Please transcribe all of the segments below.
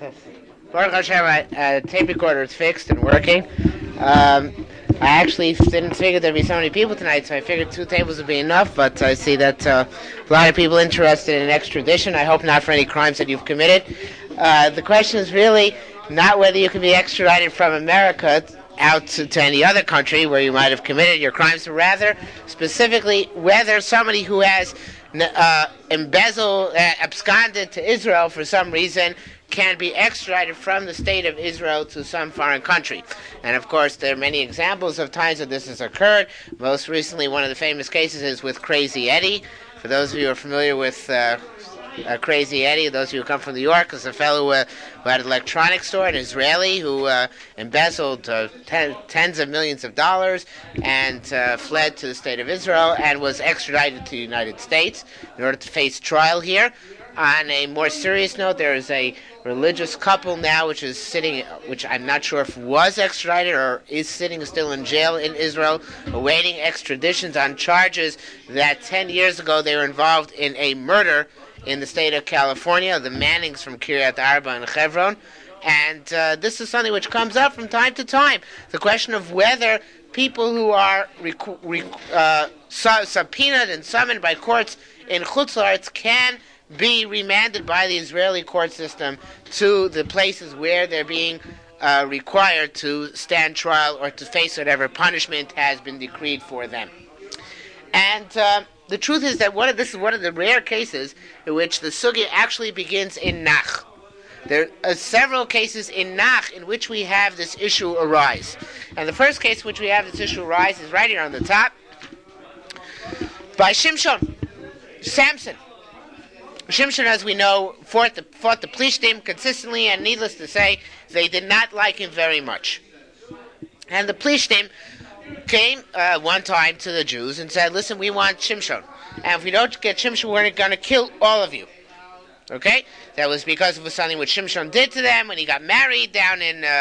Baruch Hashem, tape recorder is fixed and working. I actually didn't figure there'd be so many people tonight, so I figured 2 tables would be enough, but I see that a lot of people interested in extradition. I hope not for any crimes that you've committed. The question is really not whether you can be extradited from America out to any other country where you might have committed your crimes, but rather, specifically, whether somebody who has absconded to Israel for some reason can be extradited from the state of Israel to some foreign country. And of course, there are many examples of times that this has occurred. Most recently, one of the famous cases is with Crazy Eddie. For those of you who are familiar with Crazy Eddie, those of you who come from New York, is a fellow who had an electronics store, an Israeli, who embezzled tens of millions of dollars and fled to the state of Israel and was extradited to the United States in order to face trial here. On a more serious note, there is a religious couple now which I'm not sure if was extradited or is sitting still in jail in Israel, awaiting extraditions on charges that 10 years ago they were involved in a murder in the state of California, the Mannings from Kiryat Arba and Hebron. And this is something which comes up from time to time. The question of whether people who are subpoenaed and summoned by courts in Chutz La'aretz can be remanded by the Israeli court system to the places where they're being required to stand trial or to face whatever punishment has been decreed for them. And the truth is that this is one of the rare cases in which the sugya actually begins in Nach. There are several cases in Nach in which we have this issue arise. And the first case in which we have this issue arise is right here on the top. By Shimshon, Samson. Shimshon, as we know, fought the Plishtim consistently, and needless to say, they did not like him very much. And the Plishtim came one time to the Jews and said, listen, we want Shimshon. And if we don't get Shimshon, we're going to kill all of you. Okay? That was because of something which Shimshon did to them when he got married down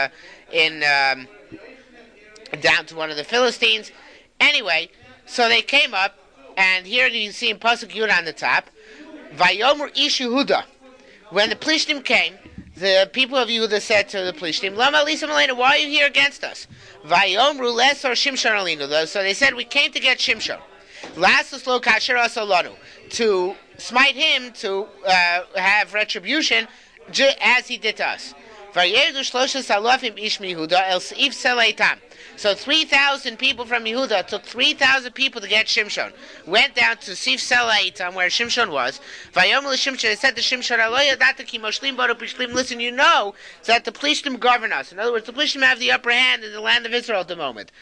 down to one of the Philistines. Anyway, so they came up, and here you see in Pasuk Yud on the top, Vayomer Ish Yehuda. When the Plishtim came, the people of Yehuda said to the Plishtim, Lama Lisa Malena, why are you here against us? Vayomru Lesor Shimshon Alinu. So they said, we came to get Shimshon. Lassus Lo Kasher Asolanu. To smite him, to have retribution, as he did to us. Vayedu Shloshes Alofim Ish Yehuda El Seif Seleitam. So 3,000 people from Yehuda took 3,000 people to get Shimshon. Went down to Sif Selaitam, where Shimshon was. Vayomel Shimshon, they said to Shimshon, listen, you know that the Plishtim govern us. In other words, the Plishtim have the upper hand in the land of Israel at the moment.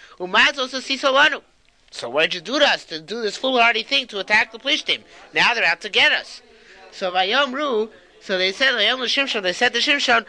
So what did you do to us, to do this foolhardy thing, to attack the Plishtim? Now they're out to get us. So Vayomru, so they said, Shimshon, they said to Shimshon,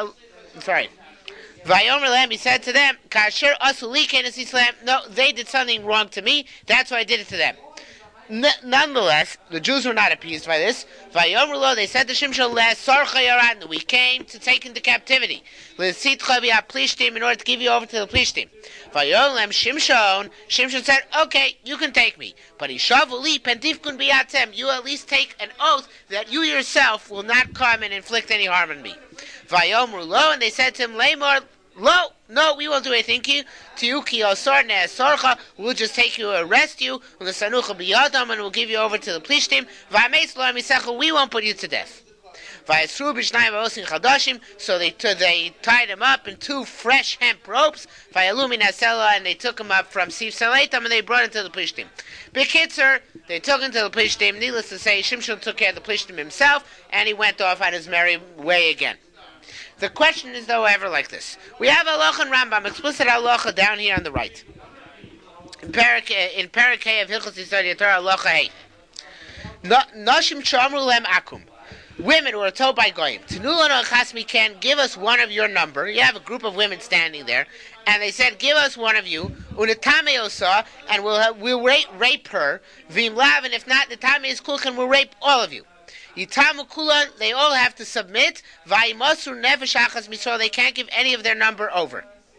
Vayomer Lam, he said to them, Kasher Asuli Kenes Islam. No, they did something wrong to me. That's why I did it to them. Nonetheless, the Jews were not appeased by this. Vayomer Lo, they said to Shimshon, Sarcha Yaran, we came to take into captivity. L'sitcha bi'a Plishtim, in order to give you over to the Plishtim. Vayomer Lam Shimshon said, okay, you can take me. But Ishavuli Pentifkun bi'atem, you at least take an oath that you yourself will not come and inflict any harm on me. Vayomer Lo, and they said to him, Lamor, Lo, no, we won't do anything to you. Ki osar ne'asarcha, we'll just take you, arrest you, u'nesanucha biyadam, and we'll give you over to the Plishtim. Va'ameis lo amisecha, we won't put you to death. Va'yisru b'shnayim v'osin chadashim, so they tied him up in 2 fresh hemp ropes. Va'yalu min hasela, and they took him up from Sif Seleitam, and they brought him to the Plishtim. B'kitzer, they took him to the Plishtim. Needless to say, Shimshon took care of the Plishtim himself, and he went off on his merry way again. The question is, however, like this. We have Halacha and Rambam, explicit Halacha down here on the right. In Parak Hey of Hilchos Yisod Torah, Halacha Hey. Nashim Shamru Lem Akum. Women who are told by Goyim, Tanulano Chasmi can give us one of your number. You have a group of women standing there, and they said, give us one of you. Unatame Osa, and we'll rape her. Vim Lav, and if not, the Tame is Kulkan will rape all of you. Yitamu Kula, they all have to submit. Vayimasru Nefesh Achas Misor, they can't give any of their number over.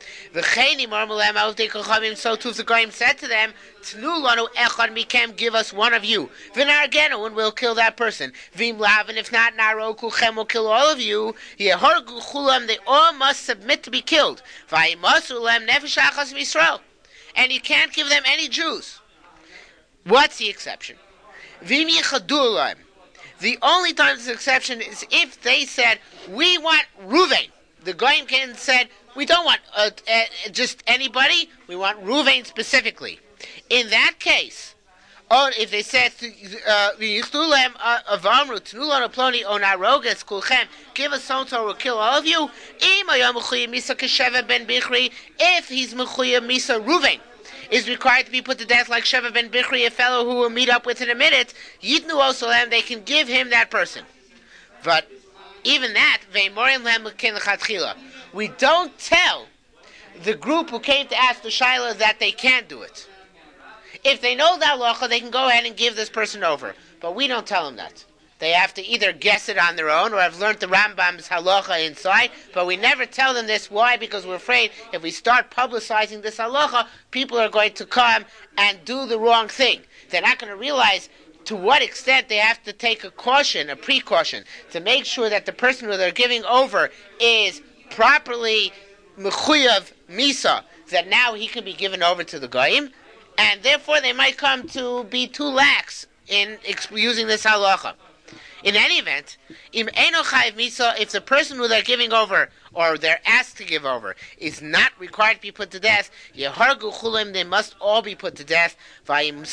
V'cheini marmulem avdei kochavim. So too the goyim said to them, Tnu lanu echad mikem, give us one of you. V'nargenu, and we'll kill that person. V'im lav, and if not, naro kulchem will kill all of you. Yehargu chulam, they all must submit to be killed. V'yimasu lem nefesh achas Yisrael. And you can't give them any Jews. What's the exception? V'im yichadu lem. The only time this exception is if they said, we want Ruvain. The goyim came and said, we don't want just anybody, we want Ruvain specifically. In that case, or if they said, give us so-and-so, we'll kill all of you, if he's Mechuya Misa Ruvain, is required to be put to death like Sheva ben Bichri, a fellow who will meet up with in a minute, Yitnu Osalem, they can give him that person. But even that, we don't tell the group who came to ask the Shaila that they can't do it. If they know the halacha, they can go ahead and give this person over. But we don't tell them that. They have to either guess it on their own or have learned the Rambam's halacha inside. But we never tell them this. Why? Because we're afraid if we start publicizing this halacha, people are going to come and do the wrong thing. They're not going to realize to what extent they have to take a precaution, to make sure that the person who they're giving over is properly mechuyav misa, that now he can be given over to the goyim, and therefore they might come to be too lax in using this halacha. In any event, if the person who they're giving over, or they're asked to give over, is not required to be put to death, they must all be put to death. You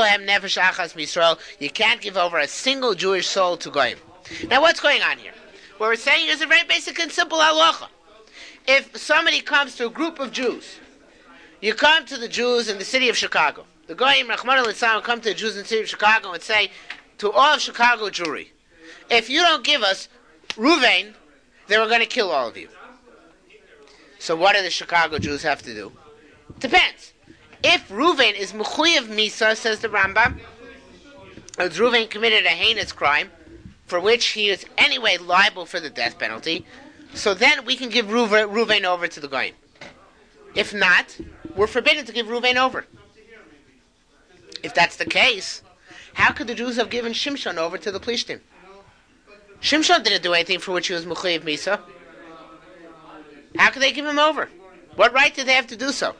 can't give over a single Jewish soul to goyim. Now what's going on here? What we're saying is a very basic and simple halacha. If somebody comes to a group of Jews, you come to the Jews in the city of Chicago. The goyim, Rachmana litzlan, come to the Jews in the city of Chicago and say to all of Chicago Jewry, if you don't give us Ruvain, then we're going to kill all of you. So what do the Chicago Jews have to do? Depends. If Ruvain is Mechuyav Misa, says the Rambam, as Ruvain committed a heinous crime, for which he is anyway liable for the death penalty, so then we can give Ruvain over to the goyim. If not, we're forbidden to give Ruvain over. If that's the case, how could the Jews have given Shimshon over to the Plishtim? Shimshon didn't do anything for which he was Mechuyev Misa. How could they give him over? What right did they have to do so?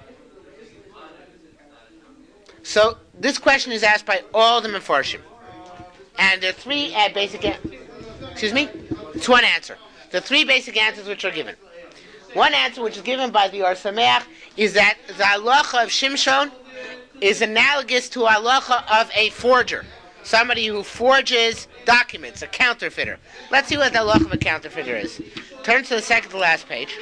So, this question is asked by all the Mefarshim. And there are three basic it's one answer. The three basic answers which are given. One answer which is given by the Or Sameach is that the halacha of Shimshon is analogous to halacha of a forger. Somebody who forges documents, a counterfeiter. Let's see what the halacha of a counterfeiter is. Turn to the second to last page.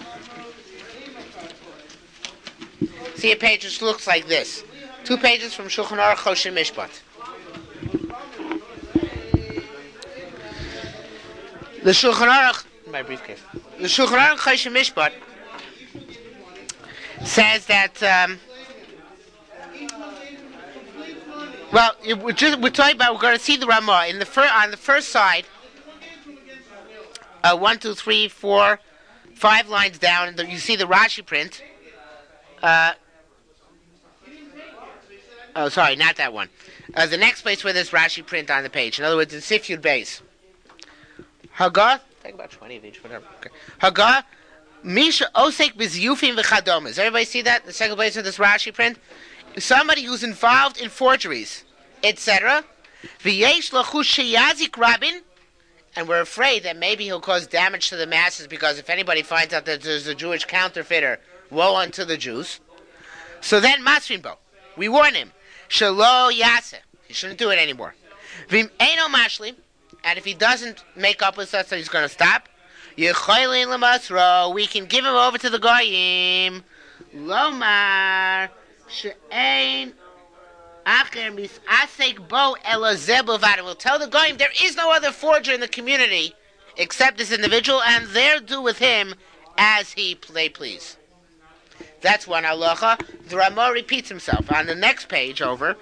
See a page which looks like this. 2 pages from Shulchan Aruch Choshen Mishpat. The Shulchan Aruch, my briefcase. The Shulchan Aruch Choshen Mishpat says that we're talking about, we're going to see the Ramah on the first side, 1, 2, 3, 4, 5 lines down, you see the Rashi print. Sorry, not that one. The next place where there's Rashi print on the page. In other words, it's Sif Yud Beis. Haggah, take about 20 of each, whatever. Okay. Haggah, Misha Osek B'Ziyufim V'Chadomas. Everybody see that? The second place of this Rashi print? Somebody who's involved in forgeries, etc. V'yesh Lachush Sheyazik Rabin, and we're afraid that maybe he'll cause damage to the masses, because if anybody finds out that there's a Jewish counterfeiter, woe unto the Jews. So then Masrinbo, we warn him, Shalo Yaseh, he shouldn't do it anymore. V'im Eino Mashlim, and if he doesn't make up with us, so he's going to stop. Yechoylin L'Masro, we can give him over to the Goyim. Lomar She'ein Acher Misasek Bo Elazeh B'Vad. We'll tell the Goyim there is no other forger in the community except this individual, and they'll do with him as they please. That's one halacha. The Ramah repeats himself on the next page over.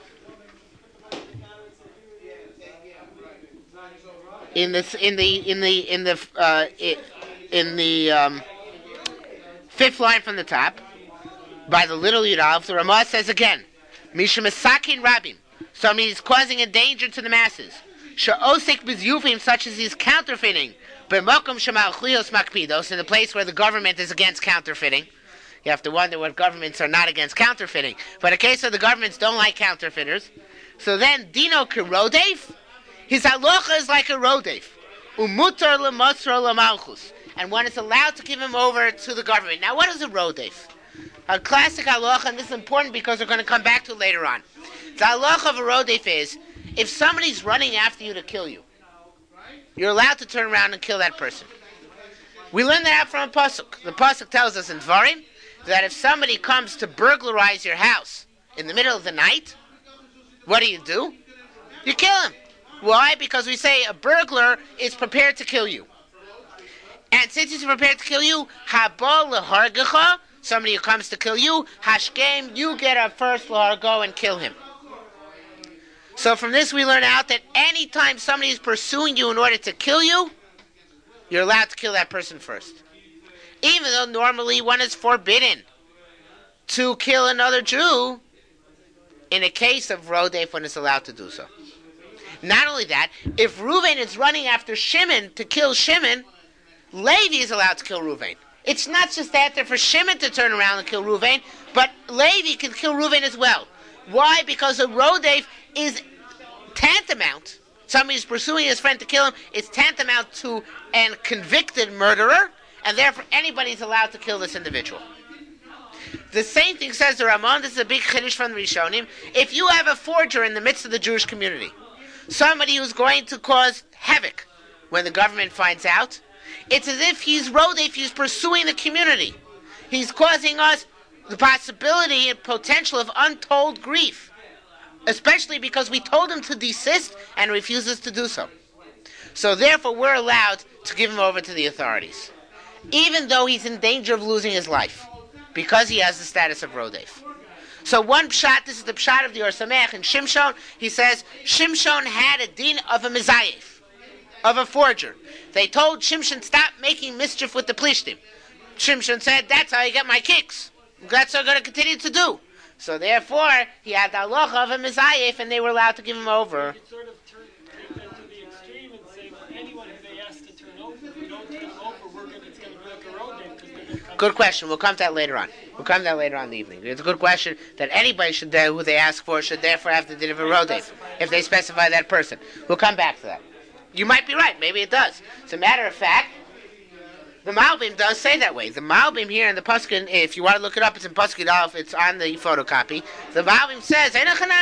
In the Fifth line from the top, by the little Yud Aleph, the Ramah says again, Mishum Esakin Rabim. Somebody is causing a danger to the masses. She'osik b'ziyufim, such as he's counterfeiting. B'mokum shemalchlios makpidos, in the place where the government is against counterfeiting. You have to wonder what governments are not against counterfeiting. But in the case of the governments don't like counterfeiters. So then, Dino Kirodef, his halacha is like a rodef. Umutar le'mosro le'malchus. And one is allowed to give him over to the government. Now, what is a rodef? A classic halacha, and this is important because we're going to come back to it later on. The halacha of a rodef is, if somebody's running after you to kill you, you're allowed to turn around and kill that person. We learn that out from a pasuk. The pasuk tells us in Dvarim that if somebody comes to burglarize your house in the middle of the night, what do? You kill him. Why? Because we say a burglar is prepared to kill you. And since he's prepared to kill you, haba lehargecha, somebody who comes to kill you, hashkem, you get a first largo and kill him. So from this we learn out that any time somebody is pursuing you in order to kill you, you're allowed to kill that person first. Even though normally one is forbidden to kill another Jew, in a case of Rodef, one is allowed to do so. Not only that, if Reuven is running after Shimon to kill Shimon, Levi is allowed to kill Reuven. It's not just that there for Shimon to turn around and kill Reuven, but Levi can kill Reuven as well. Why? Because a Rodef is tantamount. Somebody is pursuing his friend to kill him. It's tantamount to a convicted murderer, and therefore anybody is allowed to kill this individual. The same thing says the Ramon. This is a big chiddush from the Rishonim. If you have a forger in the midst of the Jewish community, somebody who's going to cause havoc when the government finds out, it's as if he's pursuing the community. He's causing us the possibility and potential of untold grief, especially because we told him to desist and refuses to do so. So therefore we're allowed to give him over to the authorities, even though he's in danger of losing his life, because he has the status of Rodef. So one pshat, this is the pshat of the Or Sameach and Shimshon. He says Shimshon had a din of a mizayef, of a forger. They told Shimshon, stop making mischief with the plishtim. Shimshon said, that's how I get my kicks. That's what I'm going to continue to do. So therefore, he had the halacha of a mizayef, and they were allowed to give him over. You could sort of turn that to the extreme and say, well, anyone who they ask to turn over, if we don't turn them over, it's going to be like a road day, because they're going to come. Good question. We'll come to that later on. We'll come to that later on in the evening. It's a good question that anybody should do, who they ask for, should therefore have to deliver road day, if they specify that person. We'll come back to that. You might be right. Maybe it does. As a matter of fact, the Malbim does say that way. The Malbim here in the Paskin, if you want to look it up, it's in Paskin Aleph, it's on the photocopy. The Malbim says,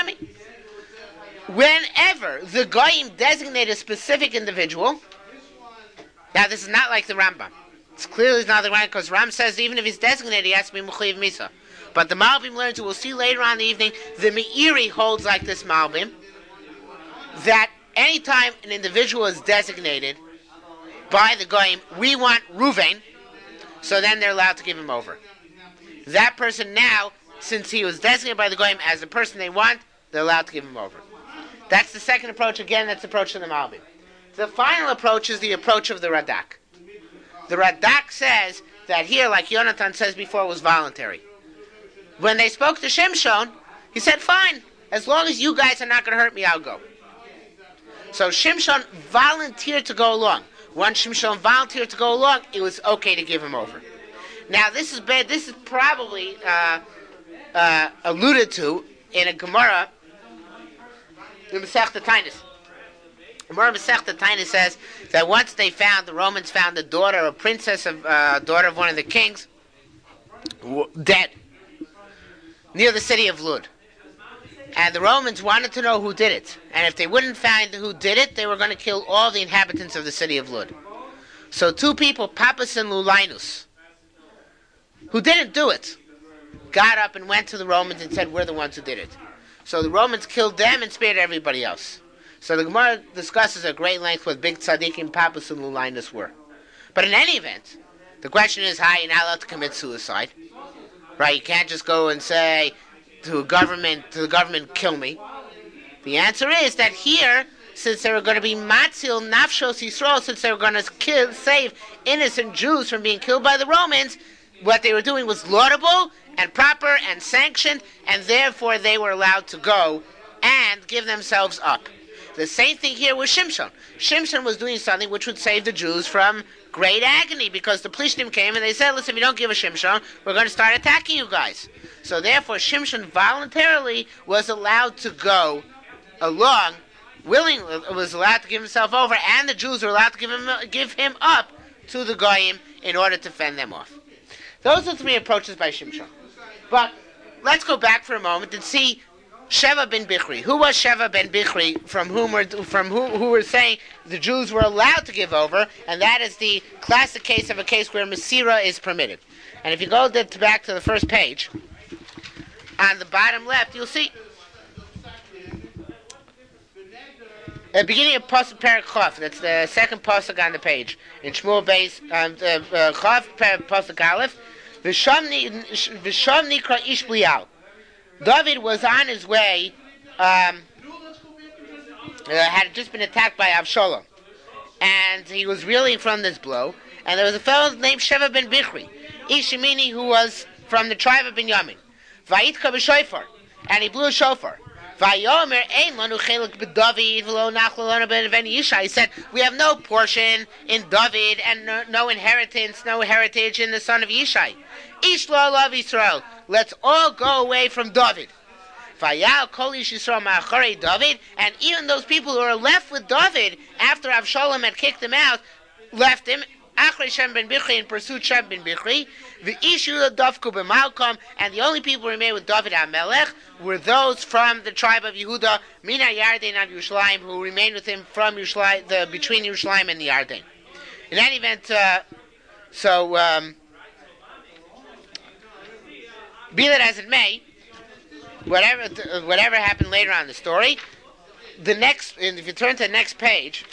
whenever the Goyim designate a specific individual, now this is not like the Rambam. It's clearly not the Rambam, because Ram says even if he's designated, he has to be Mechuyev Misa. But the Malbim learns, we'll see later on in the evening, the Meiri holds like this Malbim, that anytime an individual is designated by the Goyim, we want Reuven, so then they're allowed to give him over. That person now, since he was designated by the Goyim as the person they want, they're allowed to give him over. That's the second approach. Again, that's the approach of the Malbim. The final approach is the approach of the Radak. The Radak says that here, like Yonatan says before, was voluntary. When they spoke to Shimshon, he said, fine, as long as you guys are not going to hurt me, I'll go. So Shimshon volunteered to go along. Once Shimshon volunteered to go along, it was okay to give him over. Now, this is bad. This is probably alluded to in a Gemara in Masechta Taanis. Gemara Masechta Taanis says that once the Romans found a daughter, a princess, daughter of one of the kings, dead, near the city of Lud. And the Romans wanted to know who did it. And if they wouldn't find who did it, they were going to kill all the inhabitants of the city of Lud. So two people, Pappus and Lulinus, who didn't do it, got up and went to the Romans and said, we're the ones who did it. So the Romans killed them and spared everybody else. So the Gemara discusses at great length what big tzaddikim Pappus and Lulinus were. But in any event, the question is how you're not allowed to commit suicide. Right? You can't just go and say to the government, kill me. The answer is that here, since they were going to be matzil nafshos Yisrael, since they were going to save innocent Jews from being killed by the Romans, what they were doing was laudable and proper and sanctioned, and therefore they were allowed to go and give themselves up. The same thing here with Shimshon. Shimshon was doing something which would save the Jews from great agony, because the Plishtim came and they said, listen, if you don't give a Shimshon, we're going to start attacking you guys. So therefore Shimshon voluntarily was allowed to go along, was allowed to give himself over, and the Jews were allowed to give him up to the Goyim in order to fend them off. Those are three approaches by Shimshon. But let's go back for a moment and see Sheva ben Bichri. Who was Sheva ben Bichri, who were saying the Jews were allowed to give over, and that is the classic case of a case where Masira is permitted. And if you go back to the first page, on the bottom left, you'll see at the beginning of Pasuk Perek Chof, that's the second Pasuk on the page, in Shmuel Beis, Chof, Pasuk Aleph, V'sham Nikra Ish Blial. David was on his way, had just been attacked by Avshalom, and he was reeling from this blow, and there was a fellow named Sheva ben Bichri, Ishimini, who was from the tribe of Binyamin. Vayitka b'shofar, and he blew a shofar. Vayomer ein lanu chelik b'David v'lo nachlo lanu ben Yishai. He said, we have no portion in David and no inheritance, no heritage in the son of Yishai. Ish lo love Yisrael. Let's all go away from David. Vayal kol ish Yisrael ma'acharei David, and even those people who are left with David after Avshalom had kicked him out, left him. Achrei Shem ben Bichri, and pursued Shem ben Bichri. V'ishu dafku b'malkom, and the only people who remained with David HaMelech were those from the tribe of Yehuda, Mina Yarden and Yerushalayim, who remained with him from Yerushalayim, between Yerushalayim and the Yarden. In any event, be that as it may, whatever happened later on in the story, if you turn to the next page,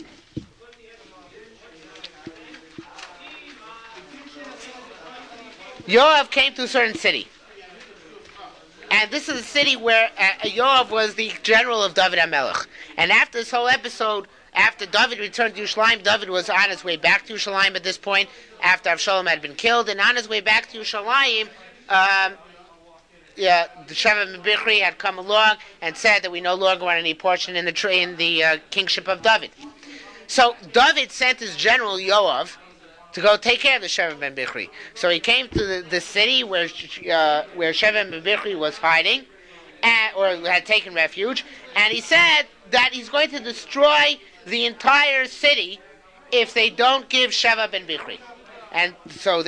Yoav came to a certain city. And this is a city where Yoav was the general of David HaMelech. And after this whole episode, after David returned to Yerushalayim, David was on his way back to Yerushalayim at this point, after Avshalom had been killed. And on his way back to Yerushalayim, the Sheva ben Bichri had come along and said that we no longer want any portion in the kingship of David. So David sent his general Yoav to go take care of the Sheva ben Bichri. So he came to the city where Sheva ben Bichri was hiding, or had taken refuge, and he said that he's going to destroy the entire city if they don't give Sheva ben Bichri. And so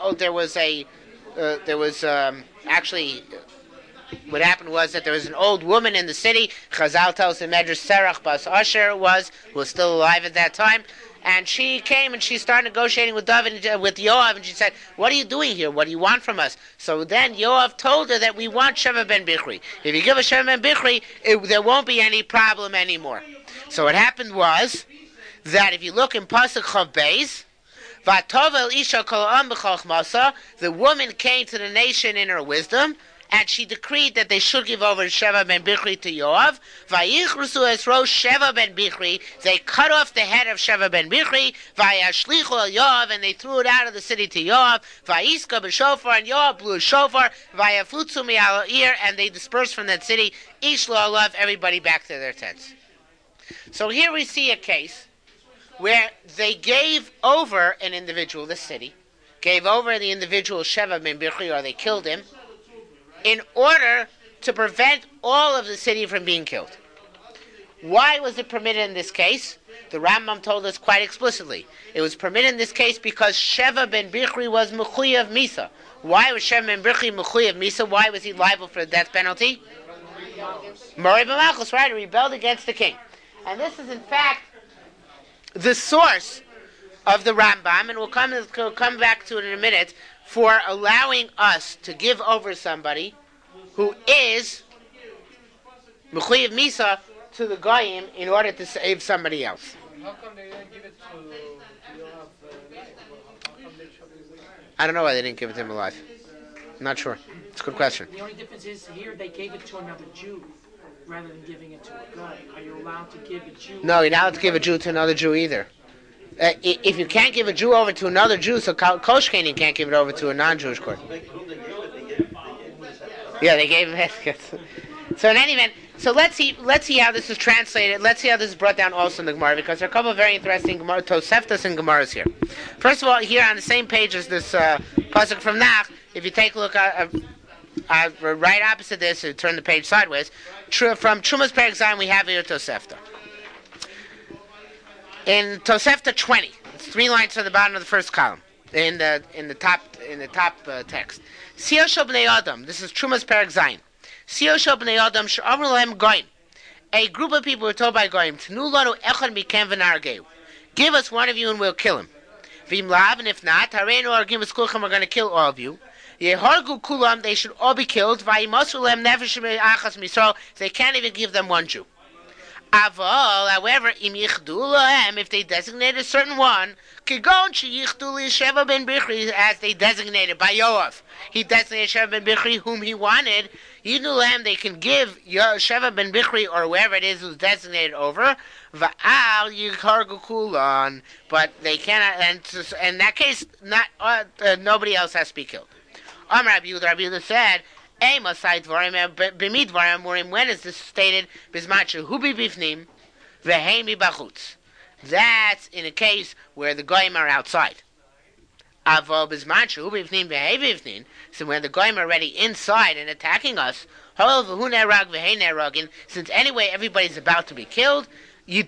actually, what happened was that there was an old woman in the city. Chazal tells in Medrash Serach Bas Asher who was still alive at that time. And she came and she started negotiating with David, with Yoav, and she said, what are you doing here? What do you want from us? So then Yoav told her that we want Sheva ben Bichri. If you give us Sheva ben Bichri, there won't be any problem anymore. So what happened was that if you look in Pasuk Chav Beis, Vatovel Isha Kol Am B'Chochmasa, the woman came to the nation in her wisdom, and she decreed that they should give over Sheva ben Bichri to Yoav. Vayichrusu esro Sheva ben Bichri. They cut off the head of Sheva ben Bichri. Vayashlichu el Yoav, and they threw it out of the city to Yoav. Vayiska b'shofar, and Yoav blew a shofar. Vayafutzu mi'al ir, and they dispersed from that city. Ish lo alav, everybody back to their tents. So here we see a case where they gave over an individual, the city, gave over the individual Sheva ben Bichri, or they killed him, in order to prevent all of the city from being killed. Why was it permitted in this case? The Rambam told us quite explicitly. It was permitted in this case because Sheva ben Bichri was Mechuyev Misa. Why was Sheva ben Bichri Mechuyev Misa? Why was he liable for the death penalty? Mori b'malchus, right? He rebelled against the king. And this is in fact the source of the Rambam, and we'll come back to it in a minute, for allowing us to give over somebody who is Mechuyev Misa to the Goyim in order to save somebody else. How come they didn't give it to Yoav alive? How come they showed it? I don't know why they didn't give it to him alive. I'm not sure. It's a good question. The only difference is here they gave it to another Jew rather than giving it to a guy. Are you allowed to give a Jew? No, you're not allowed to give a Jew to another Jew either. If you can't give a Jew over to another Jew, so Koshkenin can't give it over to a non-Jewish court. Yeah, they gave him. So in any event, so let's see how this is translated. Let's see how this is brought down also in the Gemara, because there are a couple of very interesting Gemara, Toseftas and Gemaras here. First of all, here on the same page as this pasuk from Nach, if you take a look at right opposite this, turn the page sideways, from Trumas Perek Zayin we have here Tosefta. In Tosefta 20, it's 3 lines to the bottom of the first column in the top text. Siyah shel bnei Adam. This is Trumas Perek Zayin. Siyah shel bnei Adam she'amru lahem goyim. A group of people were told by goyim, "Tnu lanu echad mikem v'nargeu." Give us one of you and we'll kill him. V'im lav, and if not, hareinu argim eskulchem, we're going to kill all of you. Yehargu kulam, they should all be killed. Vayimasu lehem nefesh achas misrael. They can't even give them one Jew. Aval, however, im yichdu lahem, if they designate a certain one, kigon sheyichdu li Sheva ben Bichri, as they designated by Yoav. He designated Sheva ben Bichri, whom he wanted. Yichdu lahem, they can give Sheva ben Bichri, or whoever it is who's designated over. Va'al yihargu kulan, but they cannot. And in that case, not nobody else has to be killed. Rabbi Yehuda said, when is this stated? That's in a case where the goyim are outside. So when the goyim are already inside and attacking us, since anyway everybody's about to be killed, in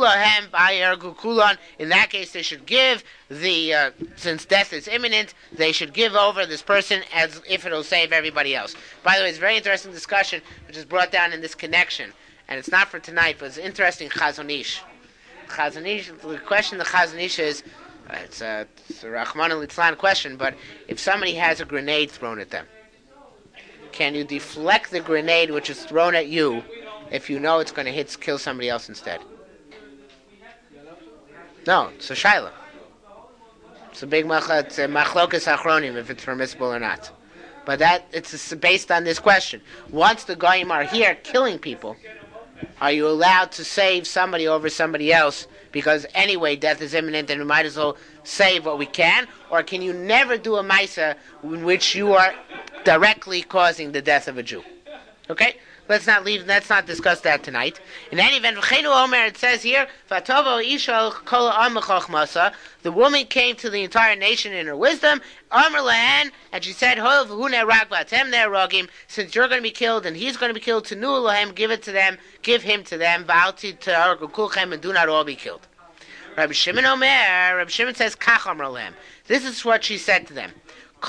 that case they should give since death is imminent, they should give over this person as if it'll save everybody else. By the way, it's a very interesting discussion which is brought down in this connection, and it's not for tonight, but it's interesting. Chazon Ish, the question the Chazon Ish is, it's a Rahman al-Litzlan question, but if somebody has a grenade thrown at them, can you deflect the grenade which is thrown at you if you know it's going to kill somebody else instead? No, it's a shaila. It's a big machlokas achronim if it's permissible or not. But it's based on this question. Once the goyim are here killing people, are you allowed to save somebody over somebody else because anyway death is imminent and we might as well save what we can? Or can you never do a maisa in which you are directly causing the death of a Jew? Okay? Let's not discuss that tonight. In any event, it says here, the woman came to the entire nation in her wisdom, and she said, since you're going to be killed and he's going to be killed, give him to them, and do not all be killed. Rabbi Shimon says, this is what she said to them.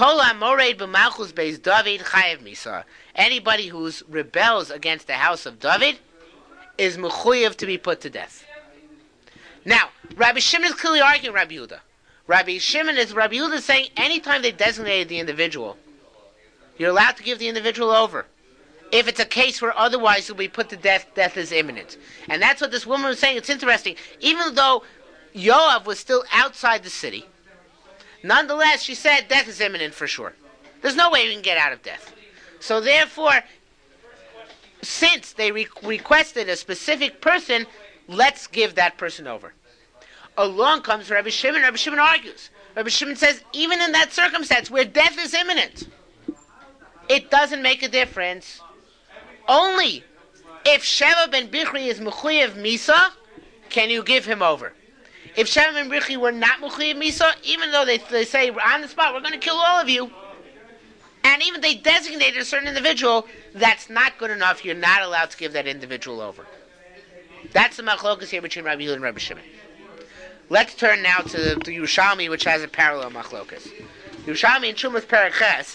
Anybody who rebels against the house of David is mechuyev to be put to death. Now, Rabbi Shimon is clearly arguing Rabbi Yehuda. Rabbi Yehuda is saying anytime they designated the individual, you're allowed to give the individual over. If it's a case where otherwise you'll be put to death, death is imminent. And that's what this woman was saying. It's interesting. Even though Yoav was still outside the city, nonetheless, she said death is imminent for sure. There's no way we can get out of death. So therefore, since they requested a specific person, let's give that person over. Along comes Rabbi Shimon. Rabbi Shimon argues. Rabbi Shimon says, even in that circumstance where death is imminent, it doesn't make a difference. Only if Sheva ben Bichri is mechuyev misa, can you give him over. If Sheva ben Bichri were not mechuyev misa, even though they say on the spot, we're going to kill all of you, and even they designated a certain individual, that's not good enough. You're not allowed to give that individual over. That's the machlokas here between Rabbi Yehuda and Rabbi Shimon. Let's turn now to the Yerushalmi, which has a parallel machlokas. Yerushalmi in Trumas Perek Ches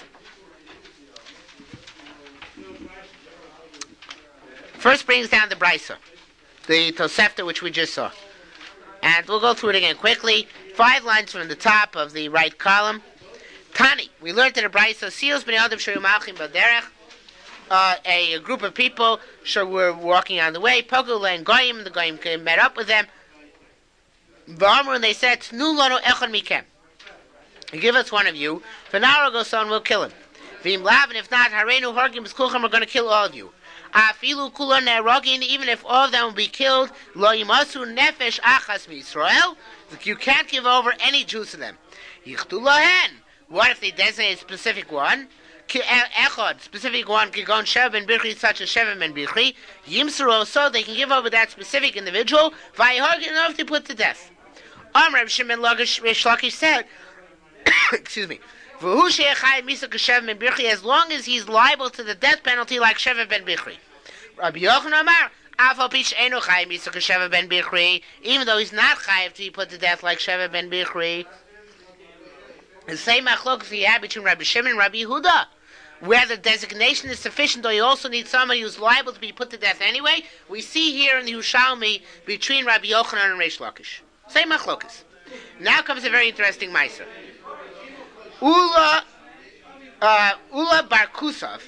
first brings down the Brisa, the Tosefta, which we just saw. And we'll go through it again quickly. 5 lines from the top of the right column. Tani, we learned in the Brisa, Seals b'nei Adam shayu malchim b'derech, a group of people were walking on the way. Pogu le'en goyim, the goyim met up with them. V'amru, and they said, Tnu lanu echad mikem. Give us one of you. V'naro goson, we'll kill him. V'im lav, and if not, hareinu hargim b'skulchem, we're going to kill all of you. Afilu kulan ne'rogin, even if all of them will be killed, lo yimasu nefesh achas mi'Yisrael, You can't give over any Jews to them. Yichtu lahen. What if they designate a specific one? Echad, specific one, Kigon Sheva ben Bichri, such as Sheva ben Bichri, Yimsuru, so they can give over that specific individual, Vayhog, enough to put to death. Reb Shimon Lakish said, excuse me, as long as he's liable to the death penalty like Sheva ben Bichri. Rabbi Yochanan Amar, even though he's not chayiv to be put to death like Sheva ben Bichri. The same machlokes we have between Rabbi Shimon and Rabbi Yehuda, where the designation is sufficient, though you also need somebody who's liable to be put to death anyway. We see here in the Yerushalmi between Rabbi Yochanan and Reish Lakish. Same machlokes. Now comes a very interesting ma'aser. Ula bar Kusov,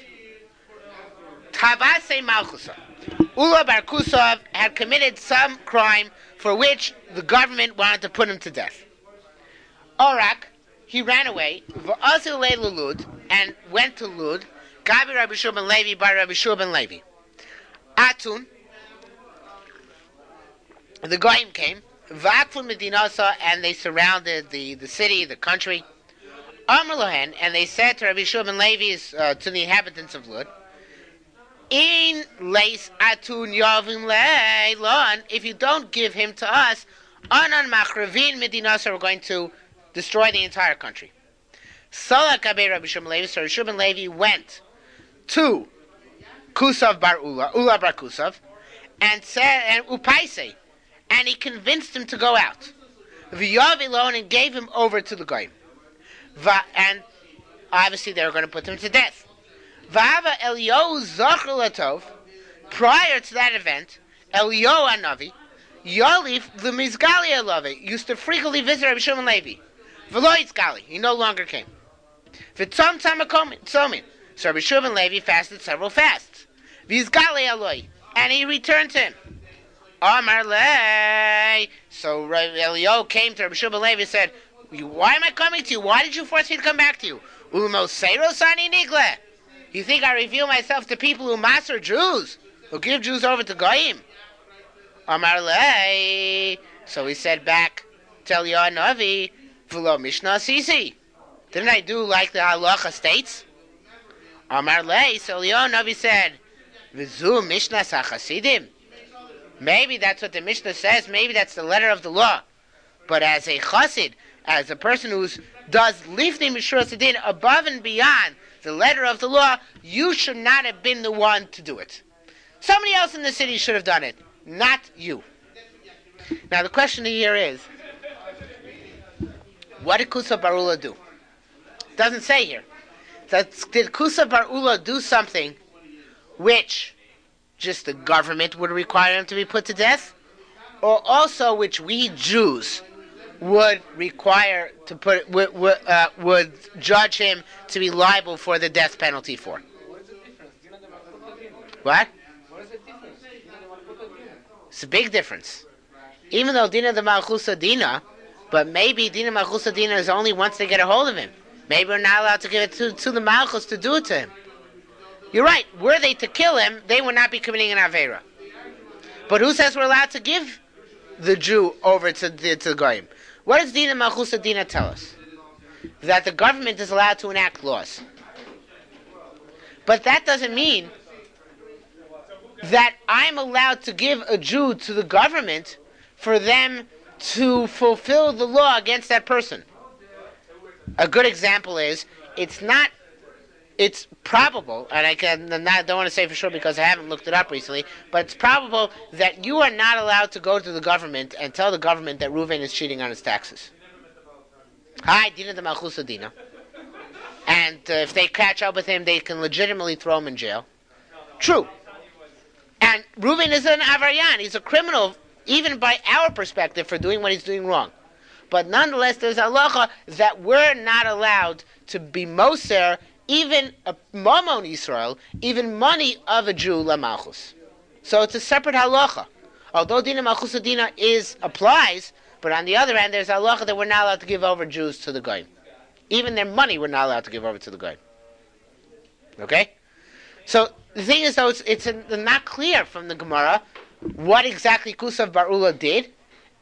Tavase Malchusa. Ula bar Kusov had committed some crime for which the government wanted to put him to death. Orak, he ran away, and went to Lud. Gabi Rabbi Shua ben Levi by Rabbi Shua ben Levi. Atun, the Goyim came, Vakfun Medinasa, and they surrounded the city, the country. Amr Lohen, and they said to Rabbi Shua ben Levi, to the inhabitants of Lud, In leis atun yavim leilon, if you don't give him to us, anan machravin Medinasa, we're going to destroy the entire country. Salak Abe Rabbi Shua ben Levi, so Rabbi Shua ben Levi went to Kusav bar Ula bar Kusav, and said, and Upaise, and he convinced him to go out. V'yavilon, and gave him over to the Goyim. And obviously they were going to put him to death. V'ava Eliyahu Zachar Latov, prior to that event, Eliyahu Hanavi, Yalif the Mizgali Alavi, used to frequently visit Rabbi Shua ben Levi. V'lo Yitzgali, he no longer came. V'tzom tamakomin, so Rabbi Shua ben Levi fasted several fasts. V'yizgali Aloi, and he returned to him. Amar lei, so Eliyahu came to Rabbi Shua ben Levi and said, why am I coming to you? Why did you force me to come back to you? Ulmoseiros nigle. You think I reveal myself to people who master Jews, who give Jews over to Goyim? Amar lei. So he said back, tell Eliyahu Navi, v'lo Mishnah Sisi. Didn't I do like the halacha states? Amar lei. So Eliyahu Navi said, v'zu Mishnah Sachasidim. Maybe that's what the Mishnah says. Maybe that's the letter of the law. But as a chassid, as a person who does lifnei mishras hadin above and beyond the letter of the law, you should not have been the one to do it. Somebody else in the city should have done it, not you. Now the question here is, what did Kusa bar Ula do? It doesn't say here. Did Kusa bar Ula do something which just the government would require him to be put to death, or also which we Jews would require to put would judge him to be liable for the death penalty for? What? It's a big difference. Even though Dina de Malchusa Dina, but maybe Dina Malchusa Dina is only once they get a hold of him. Maybe we're not allowed to give it to the Malchus to do it to him. You're right. Were they to kill him, they would not be committing an Aveira. But who says we're allowed to give the Jew over to the Goyim? What does Dina Malchusa Dina tell us? That the government is allowed to enact laws. But that doesn't mean that I'm allowed to give a Jew to the government for them to fulfill the law against that person. A good example is, it's probable, and don't want to say for sure because I haven't looked it up recently, but it's probable that you are not allowed to go to the government and tell the government that Reuven is cheating on his taxes. Hi, Dina de Malchusa Dina. And if they catch up with him, they can legitimately throw him in jail. True. And Reuven is an Avaryan. He's a criminal, even by our perspective, for doing what he's doing wrong. But nonetheless, there's halacha that we're not allowed to be moser even a mamon Yisrael, even money of a Jew lamalchus. So it's a separate halacha. Although Dina Malchusa Dina applies, but on the other hand, there's halacha that we're not allowed to give over Jews to the Goyim. Even their money we're not allowed to give over to the Goyim. Okay? So the thing is, though, it's not clear from the Gemara what exactly Kusav bar Ula did,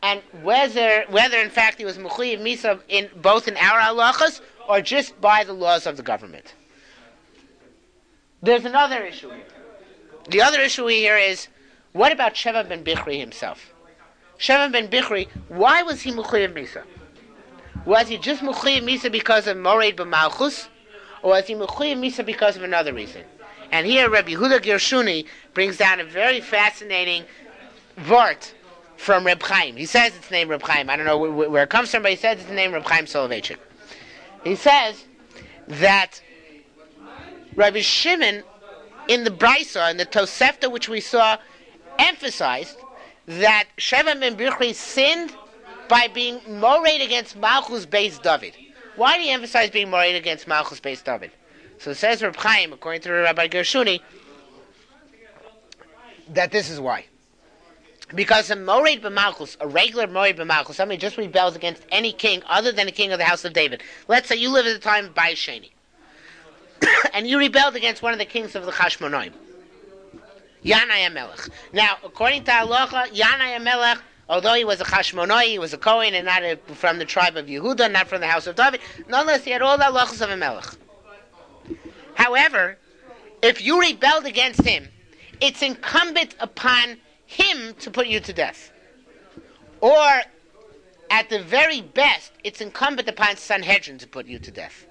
and whether in fact he was Mechuyev Misa in both in our halachas or just by the laws of the government. There's another issue here. The other issue here is, what about Sheva ben Bichri himself? Sheva ben Bichri, why was he Mechuyev Misa? Was he just Mechuyev Misa because of Mored b'Malchus, or was he Mechuyev Misa because of another reason? And here Rabbi Yehuda Gershuni brings down a very fascinating vart from Reb Chaim. He says it's named Reb Chaim. I don't know where it comes from, but he says it's named Reb Chaim Soloveitchik. He says that Rabbi Shimon in the Brisa, in the Tosefta which we saw, emphasized that Sheva ben Bichri sinned by being mored against Malchus Beis David. Why do you emphasize being mored against Malchus Beis David? So it says Reb Chaim, according to Rabbi Gershuni, that this is why. Because a mored b'Malchus, a regular mored b'Malchus, somebody just rebels against any king other than the king of the house of David. Let's say you live at the time of Bayis Sheni, and you rebelled against one of the kings of the Chashmonaim, Yanai HaMelech. Now, according to Halacha, Yanai HaMelech, although he was a Chashmonai, he was a Kohen and not from the tribe of Yehuda, not from the house of David, nonetheless he had all the halachas of a Melech. However, if you rebelled against him, it's incumbent upon him to put you to death. Or, at the very best, it's incumbent upon Sanhedrin to put you to death.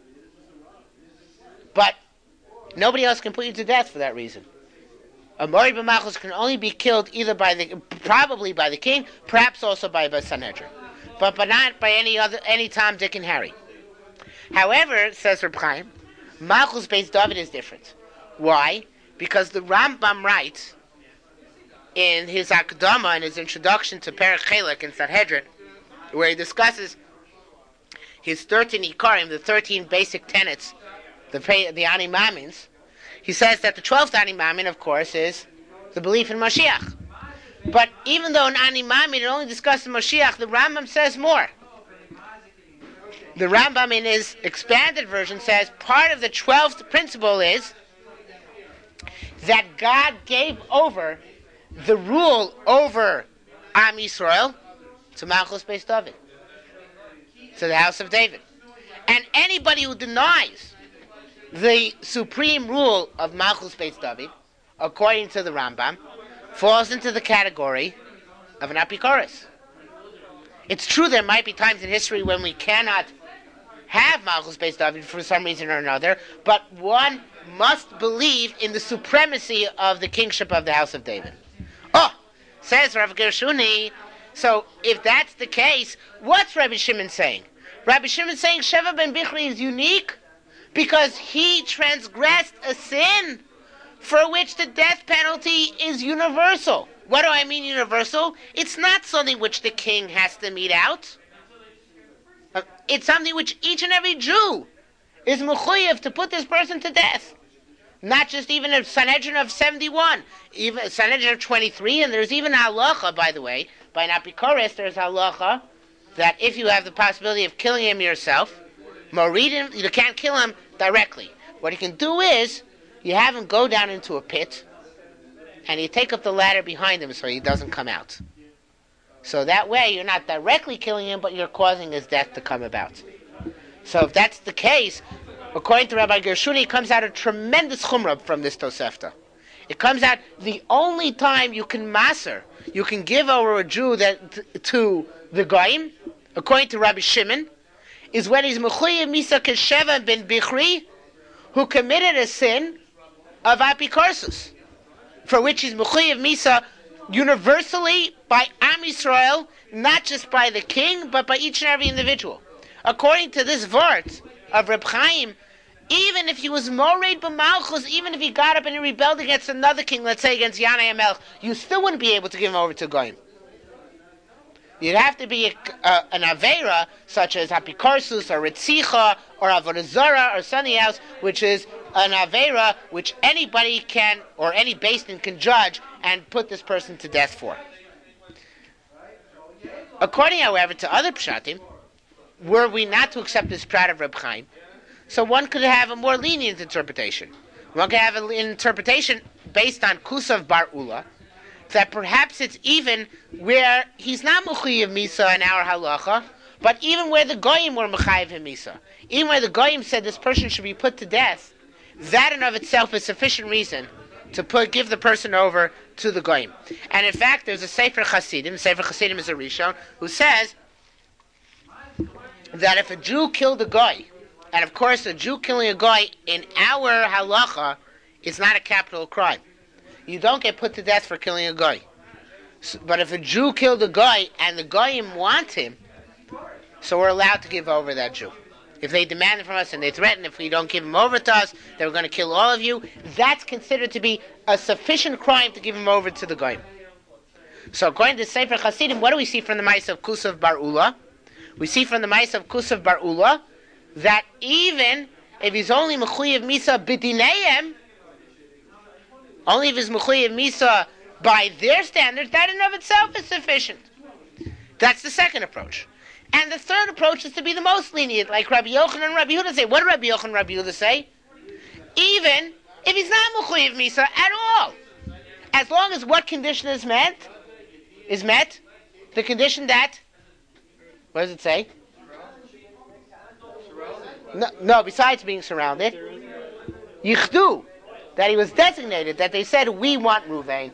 But nobody else can put you to death for that reason. A Mored b'Malchus can only be killed either probably by the king, perhaps also by Sanhedrin, but not by any Tom, Dick, and Harry. However, says Reb Chaim, Malchus Beis David is different. Why? Because the Rambam writes in his Akdama, in his introduction to Perek Chelek in Sanhedrin, where he discusses his 13 Ikarim, the 13 basic tenets, the Ani Mamins. He says that the 12th Ani Mamin, of course, is the belief in Mashiach. But even though in Ani Mamin it only discusses Mashiach, the Rambam says more. The Rambam in his expanded version says part of the 12th principle is that God gave over the rule over Am Yisrael to Malchus Beis David, to the house of David. And anybody who denies the supreme rule of Malchus Beis David, according to the Rambam, falls into the category of an apikoros. It's true there might be times in history when we cannot have Malchus Beis David for some reason or another, but one must believe in the supremacy of the kingship of the house of David. Oh, says Rav Gershuni, so if that's the case, what's Rabbi Shimon saying? Rabbi Shimon saying Sheva ben Bichri is unique because he transgressed a sin for which the death penalty is universal. What do I mean universal? It's not something which the king has to mete out. It's something which each and every Jew is mechuyev to put this person to death. Not just even a Sanhedrin of 71, even a Sanhedrin of 23, and there's even a halacha, by the way, by an apikoros, there's a halacha that if you have the possibility of killing him yourself, Moridim, you can't kill him directly. What you can do is, you have him go down into a pit, and you take up the ladder behind him so he doesn't come out. So that way, you're not directly killing him, but you're causing his death to come about. So if that's the case, according to Rabbi Gershuni, it comes out a tremendous chumrah from this Tosefta. It comes out the only time you can maser, you can give over a Jew to the Goyim, according to Rabbi Shimon, is when he's mechuyev misa kesheva ben Bichri, who committed a sin of apikorsus, for which he's mechuyev misa universally by Am Yisrael, not just by the king, but by each and every individual. According to this vart of Reb Chaim, even if he was mored b'Malchus, even if he got up and he rebelled against another king, let's say against Yanai HaMelech, you still wouldn't be able to give him over to Goyim. You'd have to be an Aveira, such as Hapikorsus, or Ritzicha, or Avodah Zarah, or something else, which is an Aveira which anybody can, or any Beis Din can judge and put this person to death for. According, however, to other Pshatim, were we not to accept this prat of Reb Chaim, so one could have a more lenient interpretation. One could have an interpretation based on Kusav Bar Ula, that perhaps it's even where he's not Mechuyev Misa in our halacha, but even where the Goyim were Mechayev him Misa. Even where the Goyim said this person should be put to death, that in of itself is sufficient reason to give the person over to the Goyim. And in fact, there's a Sefer Chasidim is a Rishon, who says that if a Jew killed a Goy, and of course a Jew killing a Goy in our halacha is not a capital crime. You don't get put to death for killing a Goy. But if a Jew killed a Goy and the Goyim want him, so we're allowed to give over that Jew. If they demand it from us and they threaten, if we don't give him over to us, they we're going to kill all of you, that's considered to be a sufficient crime to give him over to the Goyim. So according to Sefer Chasidim, what do we see from the Ma'aseh of Kusav Bar Ula? We see from the Ma'aseh of Kusav Bar Ula that even if he's only Mechuyev Misa B'dineim, only if he's Mechuyev Misa by their standards, that in of itself is sufficient. That's the second approach. And the third approach is to be the most lenient, like Rabbi Yochanan and Rabbi Yehuda say. What do Rabbi Yochanan and Rabbi Yehuda say? Even if he's not Mechuyev Misa at all, as long as what condition is met, the condition that, what does it say? No, besides being surrounded, Yichdu, that he was designated, that they said, we want Ruvain.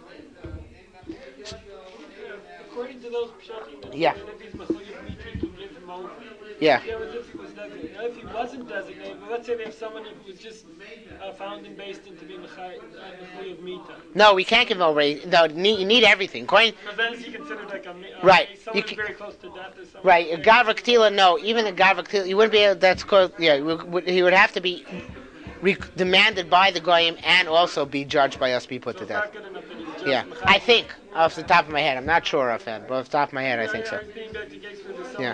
According to those pshatim, Yeah. if he's Mechuyev Mita, he can give him over. Yeah. If he was designated. Now, if he wasn't designated, but let's say they have someone who was just found and based in to be Mechuyev Mita. No, we can't give over. No, you need everything. Because then is he considered like a right. Someone who's very close to death or something? Right. A Gavra Ketila, no. Even a Gavra Ketila, you wouldn't be able, that's called, yeah, he would have to be demanded by the Goyim and also be judged by us, be put to death. Yeah, I think, off the top of my head. I'm not sure offhand, but off the top of my head, I think so. Yeah.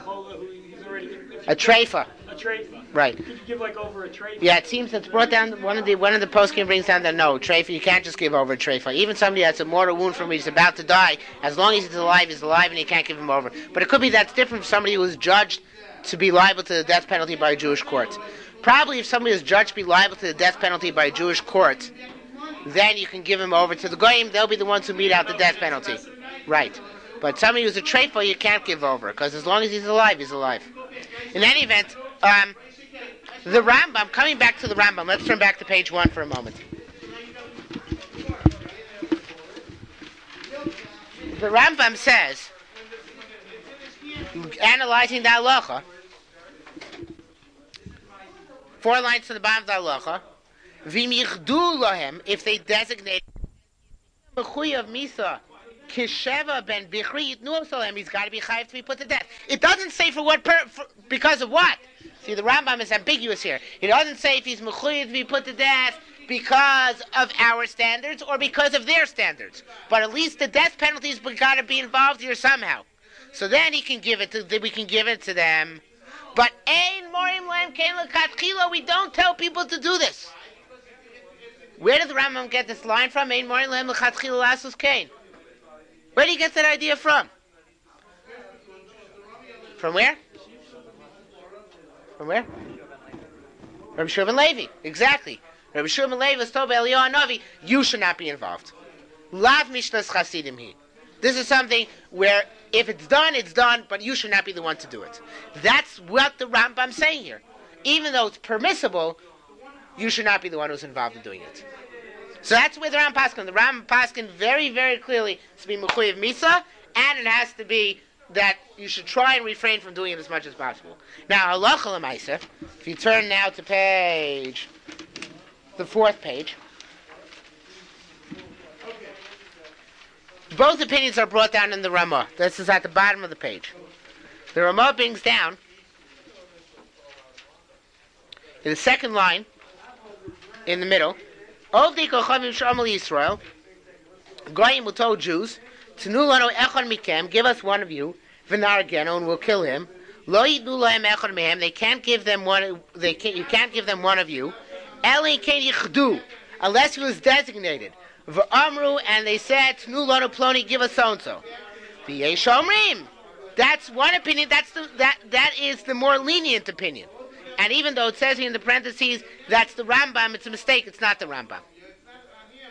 A treifa. A treifa. Right. Could you give like over a treifa? Yeah, it seems it's brought down, one of the poskim brings down that no, treifa, you can't just give over a treifa. Even somebody that's a mortal wound from which he's about to die, as long as he's alive and you can't give him over. But it could be that's different from somebody who was judged to be liable to the death penalty by a Jewish court. Probably if somebody is judged to be liable to the death penalty by a Jewish court, then you can give him over to the Goyim. They'll be the ones who mete out the death penalty. Right. But somebody who's a treifa, you can't give over, because as long as he's alive, he's alive. In any event, the Rambam, coming back to the Rambam, let's turn back to page 1 for a moment. The Rambam says, analyzing the halacha, 4 lines to the bottom of the halacha, V'im yichdu lahem, if they designate Mechuyev Misa Kisheva ben Bichri Yitnu Salem, he's got to be chayiv to be put to death. It doesn't say for what because of what. See, the Rambam is ambiguous here. It doesn't say if he's Mechuyev to be put to death because of our standards or because of their standards. But at least the death penalty's got to be involved here somehow. So then we can give it to them. But ein morim lahem kein lekatchila, we don't tell people to do this. Where did the Rambam get this line from? Ein morim lahem lekatchila lasus kain. Where did he get that idea from? From where? From where? Rabbi Shua ben Levi. Exactly. Rabbi Shua ben Levi was told by Eliyahu Hanavi, you should not be involved. Lav mishnas chasidim hi. This is something where if it's done, but you should not be the one to do it. That's what the Rambam's saying here. Even though it's permissible, you should not be the one who's involved in doing it. So that's where the Rambam paskin. The Rambam paskin very, very clearly to be Mechuyev Misa, and it has to be that you should try and refrain from doing it as much as possible. Now, halacha l'maaseh, if you turn now to the 4th page, both opinions are brought down in the Ramah. This is at the bottom of the page. The Ramah brings down, in the 2nd line, in the middle, Ovdei kochavim sh'amal Yisrael, Goyim will tell Jews, Tnu lanu echad mikem, give us one of you, v'nargenu, and we'll kill him. Lo yidnu lahem echad mehem, you can't give them one of you. Elin ken yichdu, unless he was designated. V'amru, and they said, Tnu lanu ploni, give us so-and-so. V'yesh omrim, that's one opinion, that is the more lenient opinion. And even though it says here in the parentheses, that's the Rambam, it's a mistake, it's not the Rambam.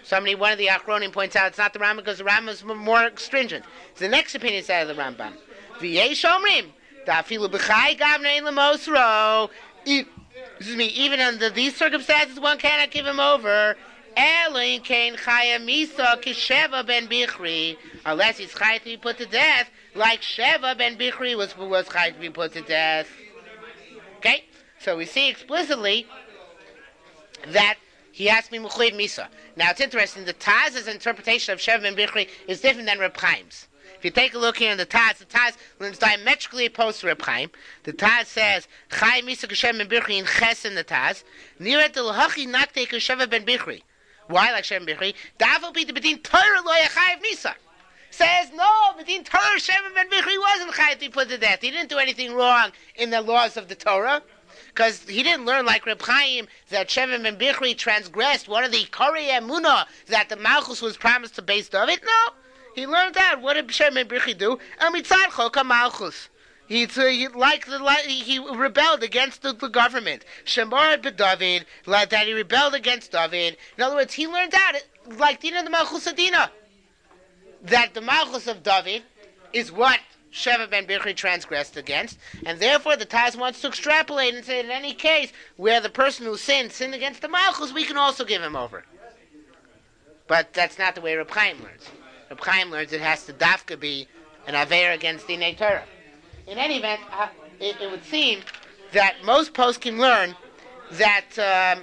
One of the Achronim points out it's not the Rambam because the Rambam is more stringent. It's the next opinion is out of the Ramban. V'yesh omrim, da'afilu b'chai gavna ein lemosro. Even under these circumstances, one cannot give him over. Elin kain chaya misa kisheva ben bichri, unless he's chaya to be put to death, like Sheva ben Bichri was chaya to be put to death. Okay, so we see explicitly that he has to be Mechuyev Misa. Now it's interesting, the Taz's interpretation of Sheva ben Bichri is different than Reb Chaim's. If you take a look here in the Taz learns diametrically opposed to Reb Chaim. The Taz says, Chai Misa K'Sheva ben Bichri in Ches in the Taz, Niret el-Hachi Nakte K'Sheva ben Bichri. Why like Sheva ben Bichri? Da'afal be the Bedin Torah lo Chayev Misa. Says, no, Bedin Torah Sheva ben Bichri wasn't Chayev to be put to death. He didn't do anything wrong in the laws of the Torah. Because he didn't learn like Reb Chaim that Sheva ben Bichri transgressed one of the Korei Emunah that the Malchus was promised to base David. No, he learned that. What did Sheva ben Bichri do? Mitzad Chok Malchus. He rebelled against the government. Shemar b'David, like that he rebelled against David. In other words, he learned that like Dina the Malchus Adina, that the Malchus of David is what Sheva ben Bichri transgressed against, and therefore the Taz wants to extrapolate and say in any case where the person who sinned against the Malchus, we can also give him over. But that's not the way Reb Chaim learns. Reb Chaim learns it has to dafka be an aver against Dinei Torah. In any event, it would seem that most poskim learn that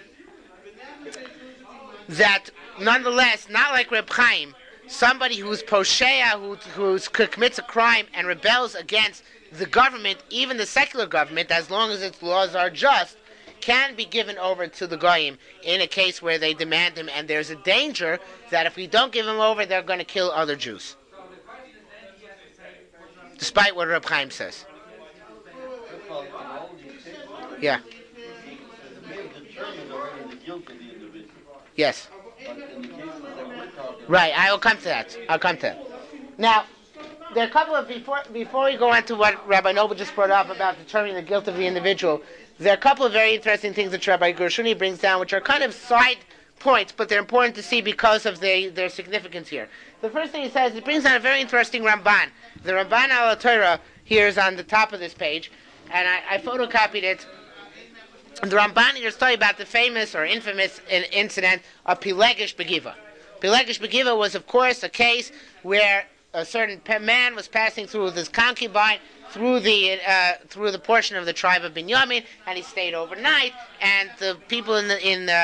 that nonetheless, not like Reb Chaim, somebody who's poshea, who commits a crime and rebels against the government, even the secular government, as long as its laws are just, can be given over to the goyim in a case where they demand him, and there's a danger that if we don't give him over, they're going to kill other Jews. Despite what Reb Chaim says. Yeah. Yes. Right, I will come to that. Now, there are a couple of, before we go on to what Rabbi Noble just brought up about determining the guilt of the individual, there are a couple of very interesting things that Rabbi Gershuni brings down, which are kind of side points, but they're important to see because of their significance here. The first thing he says, it brings down a very interesting Ramban. The Ramban al Torah here is on the top of this page, and I photocopied it. The Ramban here is talking about the famous or infamous incident of Pilegish Begiva. Pilegish Begiva was, of course, a case where a certain man was passing through with his concubine through the portion of the tribe of Binyamin, and he stayed overnight. And the people in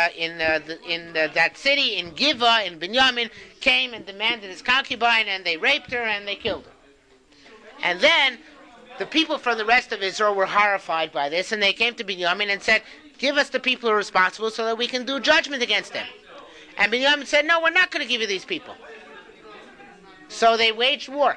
that city in Giva in Binyamin came and demanded his concubine, and they raped her and they killed her. And then the people from the rest of Israel were horrified by this, and they came to Binyamin and said, "Give us the people who are responsible so that we can do judgment against them." And Binyamin said, "No, we're not going to give you these people." So they waged war,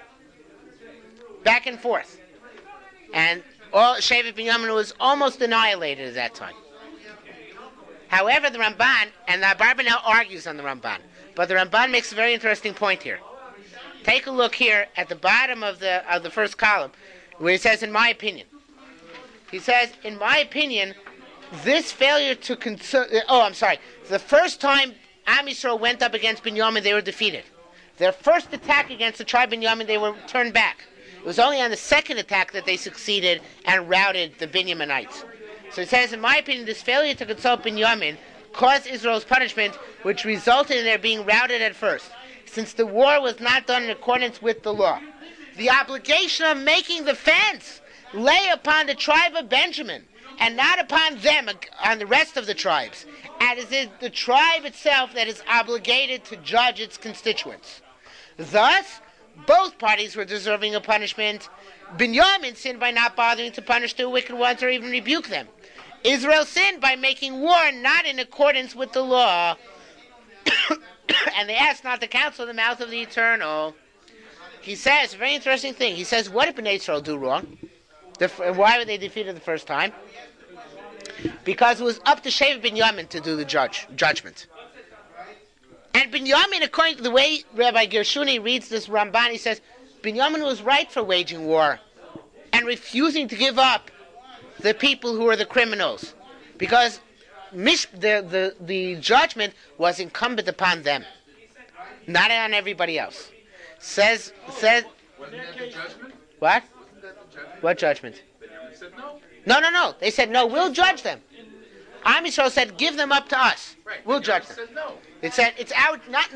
back and forth. And all Shevet Binyamin was almost annihilated at that time. However, the Ramban, and the Abarbanel argues on the Ramban, but the Ramban makes a very interesting point here. Take a look here at the bottom of the first column, where he says, "In my opinion." He says, "In my opinion, this failure to the first time Am Yisrael went up against Binyamin, they were defeated. Their first attack against the tribe Binyamin, they were turned back. It was only on the second attack that they succeeded and routed the Binyaminites." So he says, "In my opinion, this failure to consult Binyamin caused Israel's punishment, which resulted in their being routed at first, since the war was not done in accordance with the law. The obligation of making the fence lay upon the tribe of Benjamin, and not upon them, on the rest of the tribes, and it is the tribe itself that is obligated to judge its constituents. Thus, both parties were deserving of punishment. Binyamin sinned by not bothering to punish the wicked ones or even rebuke them. Israel sinned by making war not in accordance with the law, and they asked not the counsel of the mouth of the Eternal." He says a very interesting thing. He says, what did Bnei Israel do wrong? Why were they defeated the first time? Because it was up to Shevet Binyamin to do the judgment. And Binyamin, according to the way Rabbi Gershuni reads this Ramban, he says, Binyamin was right for waging war and refusing to give up the people who were the criminals. Because the judgment was incumbent upon them, not on everybody else. Says Wasn't that the judgment? what? Wasn't that the judgment? What judgment? Binyamin said no. No. They said no. We'll judge them. Am Yisrael said, give them up to us. Right. We'll Binyamin judge them. said no. It said it's our not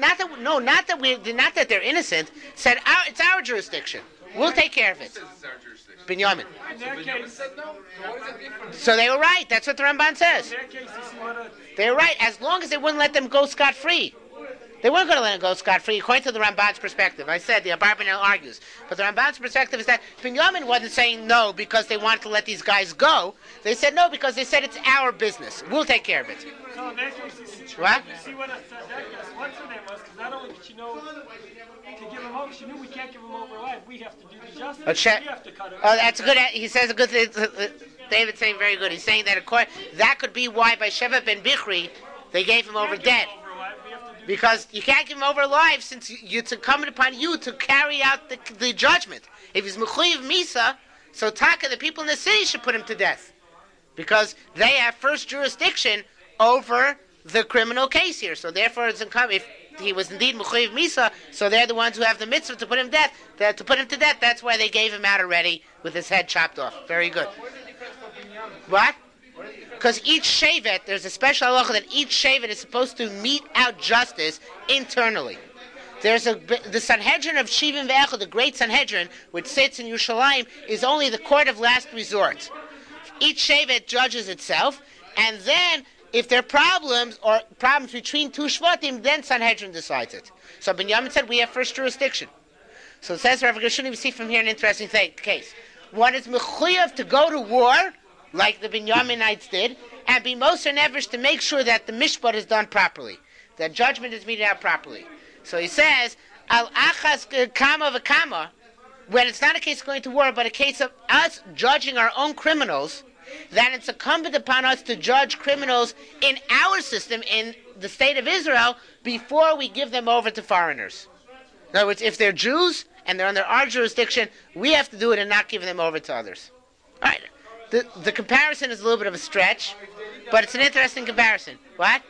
that they're innocent. Said it's our jurisdiction. We'll take care of Who it. says it's our jurisdiction? Binyamin. In So that Binyamin case, said no. So what is the difference? So they were right. That's what the Ramban says. in that case, you see what They were right as long as they wouldn't let them go scot free. They weren't going to let them go scot free according to the Ramban's perspective. I said the Abarbanel argues, but the Ramban's perspective is that Binyamin wasn't saying no because they wanted to let these guys go. They said no because they said it's our business. We'll take care of it. So in that case, you see What? what I said that guess what's her name was, because not only did she know to give him over, she knew we can't give him over alive. We have to do the justice. check. We have to cut him. Oh, that's a good. He says a good thing. David's saying very good. He's saying that that could be why by Sheva ben Bichri they gave him over dead. Because you can't give him over alive since it's incumbent upon you to carry out the judgment. If he's Mechuyev Misa, so Taka, the people in the city should put him to death. Because they have first jurisdiction over the criminal case here. So therefore it's incumbent, if he was indeed Mechuyev Misa, so they're the ones who have the mitzvah to put him to death. That's why they gave him out already with his head chopped off. Very good. What? Because each shevet, there's a special halacha that each shevet is supposed to mete out justice internally. There's the Sanhedrin of Shivim Ve'echad, the great Sanhedrin, which sits in Yerushalayim, is only the court of last resort. Each shevet judges itself, and then if there are problems between two shvatim, then Sanhedrin decides it. So Binyamin said we have first jurisdiction. So it says Rav Gershuni, we see from here an interesting case. One is mechuyev to go to war, like the Binyaminites did, and be moser nefesh to make sure that the mishpat is done properly, that judgment is meted out properly. So he says, al achas kama v'kama, when it's not a case of going to war, but a case of us judging our own criminals, that it's incumbent upon us to judge criminals in our system, in the state of Israel, before we give them over to foreigners. In other words, if they're Jews and they're under our jurisdiction, we have to do it and not give them over to others. All right. The comparison is a little bit of a stretch, but it's an interesting comparison. What?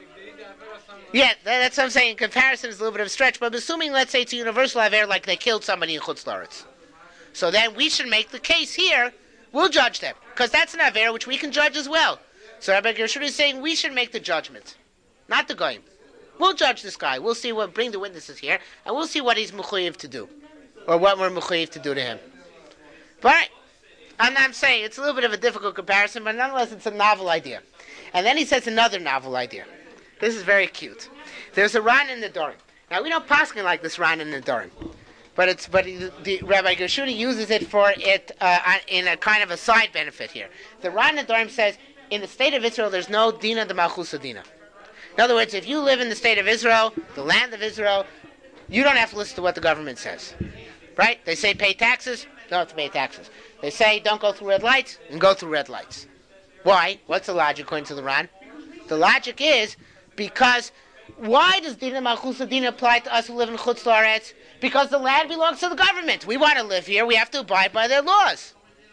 Yeah, that's what I'm saying. Comparison is a little bit of a stretch, but assuming, let's say, it's a universal aver, like they killed somebody in Chutz La'aretz. So then we should make the case here, we'll judge them, because that's an aver which we can judge as well. So Rabbi Gershuni is saying we should make the judgment, not the goyim. We'll judge this guy. We'll see bring the witnesses here, and we'll see what he's mechuyev to do, or what we're mechuyev to do to him. But all right. I'm saying it's a little bit of a difficult comparison, but nonetheless it's a novel idea. And then he says another novel idea. This is very cute. There's a Ran in the Dorim. Now we don't paskin like this Ran in the Dorim, but the Rabbi Gershuni uses it for it in a kind of a side benefit here. The Ran in the Dorim says in the state of Israel there's no dina de malchus dina. In other words, if you live in the state of Israel, the land of Israel, you don't have to listen to what the government says, right? They say pay taxes, you don't have to pay taxes. They say don't go through red lights, and go through red lights. Why? What's the logic according to the Ran? The logic is because why does Dina Malchus Dina apply to us who live in Chutz La'aretz? Because the land belongs to the government. We want to live here. We have to abide by their laws.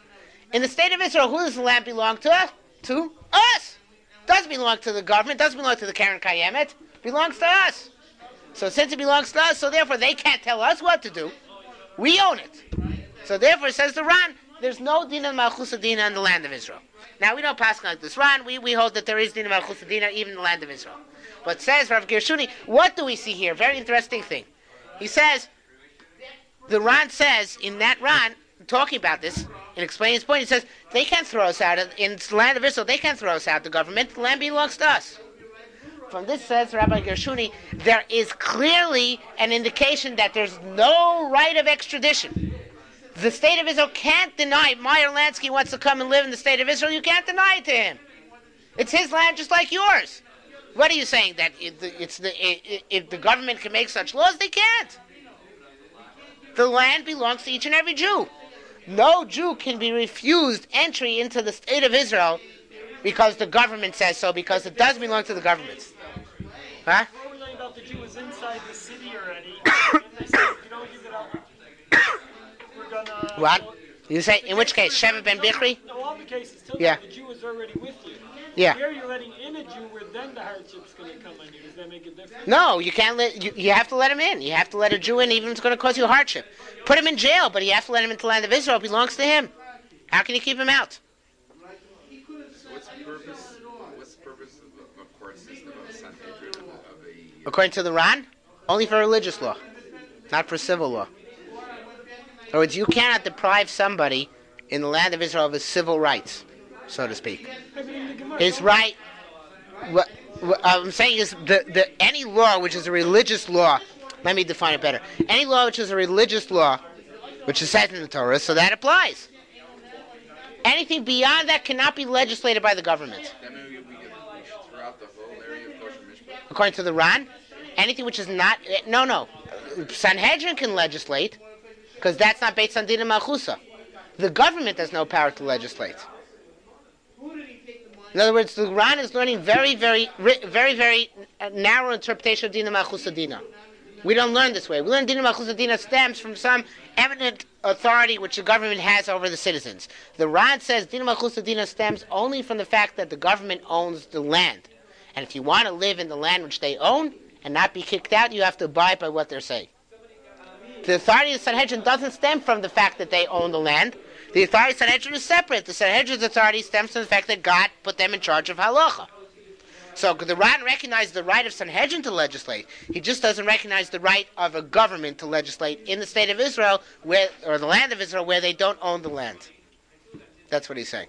In the state of Israel, who does the land belong to? To us. Doesn't belong to the government. Doesn't belong to the Karen Kayemet. Belongs to us. So since it belongs to us, so therefore they can't tell us what to do. We own it. So therefore, says the Ran, there's no Dina Malchus Dina in the land of Israel. Now we don't pass like this Ran. We hold that there is Dina Malchus Dina even in the land of Israel. But says Rav Gershuni, what do we see here? Very interesting thing. He says, the Ran says in that Ran, talking about this and explaining his point, he says they can't throw us out in the land of Israel. They can't throw us out. The government, the land belongs to us. From this says Rabbi Gershuni, there is clearly an indication that there's no right of extradition. The state of Israel can't deny. Meyer Lansky wants to come and live in the state of Israel. You can't deny it to him. It's his land just like yours. What are you saying? That if the government can make such laws? They can't. The land belongs to each and every Jew. No Jew can be refused entry into the state of Israel because the government says so, because it does belong to the government. Huh? What we're learning about the Jew was inside the city already. And they said, if you don't give it up, we're gonna... What? You say, in which case, Sheva ben Bichri? No, all the cases till Yeah. the Jew is already with you. Yeah. Here you're letting in a Jew where then the hardship's going to come on you. Does that make a difference? No, you can't let. You have to let him in. You have to let a Jew in, even if it's going to cause you hardship. Put him in jail, but you have to let him into the land of Israel. It belongs to him. How can you keep him out? So what's the purpose? What's the purpose of a court system of a Sanhedrin of a? According to the Ran, only for religious law, not for civil law. In other words, you cannot deprive somebody in the land of Israel of his civil rights, so to speak. His right. What I'm saying is any law which is a religious law. Let me define it better. Any law which is a religious law, which is set in the Torah, so that applies. Anything beyond that cannot be legislated by the government. That means we get throughout the whole area of kosher mishpat. According to the Ran, anything which is not... No. Sanhedrin can legislate, because that's not based on Dina Malchusa. The government has no power to legislate. In other words, the Ran is learning very narrow interpretation of Dina Malchusa Dina. We don't learn this way. We learn Dina Malchusa Dina stems from some eminent authority which the government has over the citizens. The Ran says Dina Malchusa Dina stems only from the fact that the government owns the land. And if you want to live in the land which they own and not be kicked out, you have to abide by what they're saying. The authority of Sanhedrin doesn't stem from the fact that they own the land. The authority of Sanhedrin is separate. The Sanhedrin's authority stems from the fact that God put them in charge of halacha. So the Ran recognizes the right of Sanhedrin to legislate. He just doesn't recognize the right of a government to legislate in the state of Israel, or the land of Israel, where they don't own the land. That's what he's saying.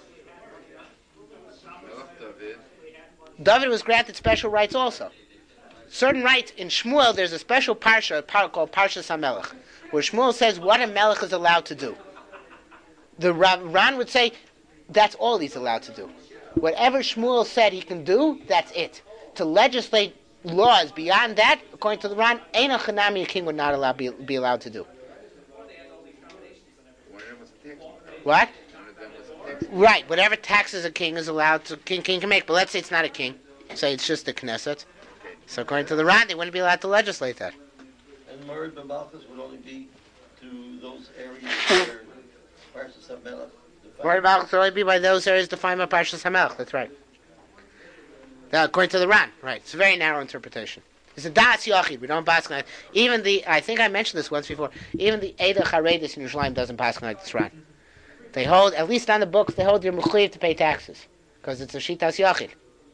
David was granted special rights also. Certain rights in Shmuel, there's a special parsha called Parshas HaMelech, where Shmuel says what a melech is allowed to do. The Ran would say that's all he's allowed to do. Whatever Shmuel said he can do, that's it. To legislate laws beyond that, according to the Ran, Eino Chanami, a king would not be allowed to do. What? Right, whatever taxes a king is allowed to, king can make. But let's say it's not a king. Say it's just the Knesset. So according to the Ran, they wouldn't be allowed to legislate that. And Merid ben Malchus would only be to those areas where Parshas HaMelech. Merid ben Malchus would only be by those areas defined by Parshas HaMelech. That's right. According to the Ran, right. It's a very narrow interpretation. It's a Das Yachid. We don't pass on it. Even I think I mentioned this once before, even the Eidah Charedis in Yerushalayim doesn't pass on like this Ran. They hold, at least on the books, they hold you're mechuyev to pay taxes. Because it's a Shitas Yachid.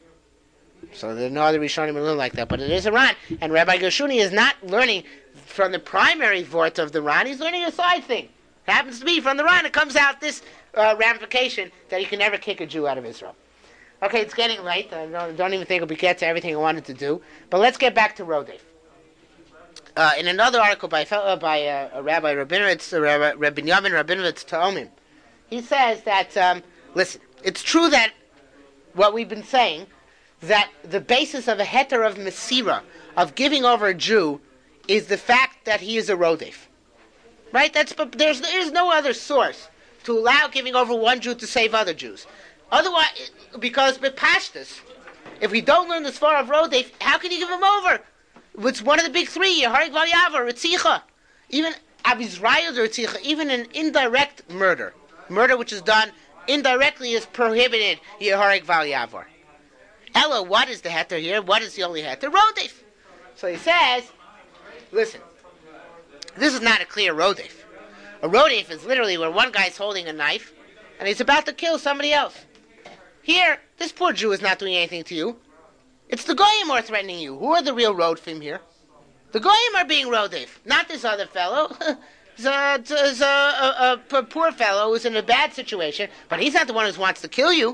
So there are no other Rishonim who learn like that. But it is a Ran. And Rabbi Gershuni is not learning from the primary vort of the Ran. He's learning a side thing. It happens to be from the Ran. It comes out this ramification that he can never kick a Jew out of Israel. Okay, it's getting late. I don't even think we'll get to everything I wanted to do. But let's get back to Rodef. In another article by Rabbi Rabinowitz, Rabbi Yamin Rabinowitz Ta'omim, he says that, listen, it's true that what we've been saying, that the basis of a heter of Mesira, of giving over a Jew, is the fact that he is a Rodef. Right? There is no other source to allow giving over one Jew to save other Jews. Otherwise, because Bepashtus, if we don't learn the Svar of Rodef, how can you give him over? It's one of the big three, Yeharig Val Yavar, Ritzicha. Even Abizrayel Ritzicha, even an indirect murder which is done indirectly is prohibited, Yeharig Val Yavar. Ella, what is the heter here? What is the only heter? Rodef. So he says, listen, this is not a clear Rodef. A Rodef is literally where one guy's holding a knife and he's about to kill somebody else. Here, this poor Jew is not doing anything to you. It's the Goyim who are threatening you. Who are the real Rodfim here? The Goyim are being Rodef, not this other fellow. He's a poor fellow who's in a bad situation, but he's not the one who wants to kill you.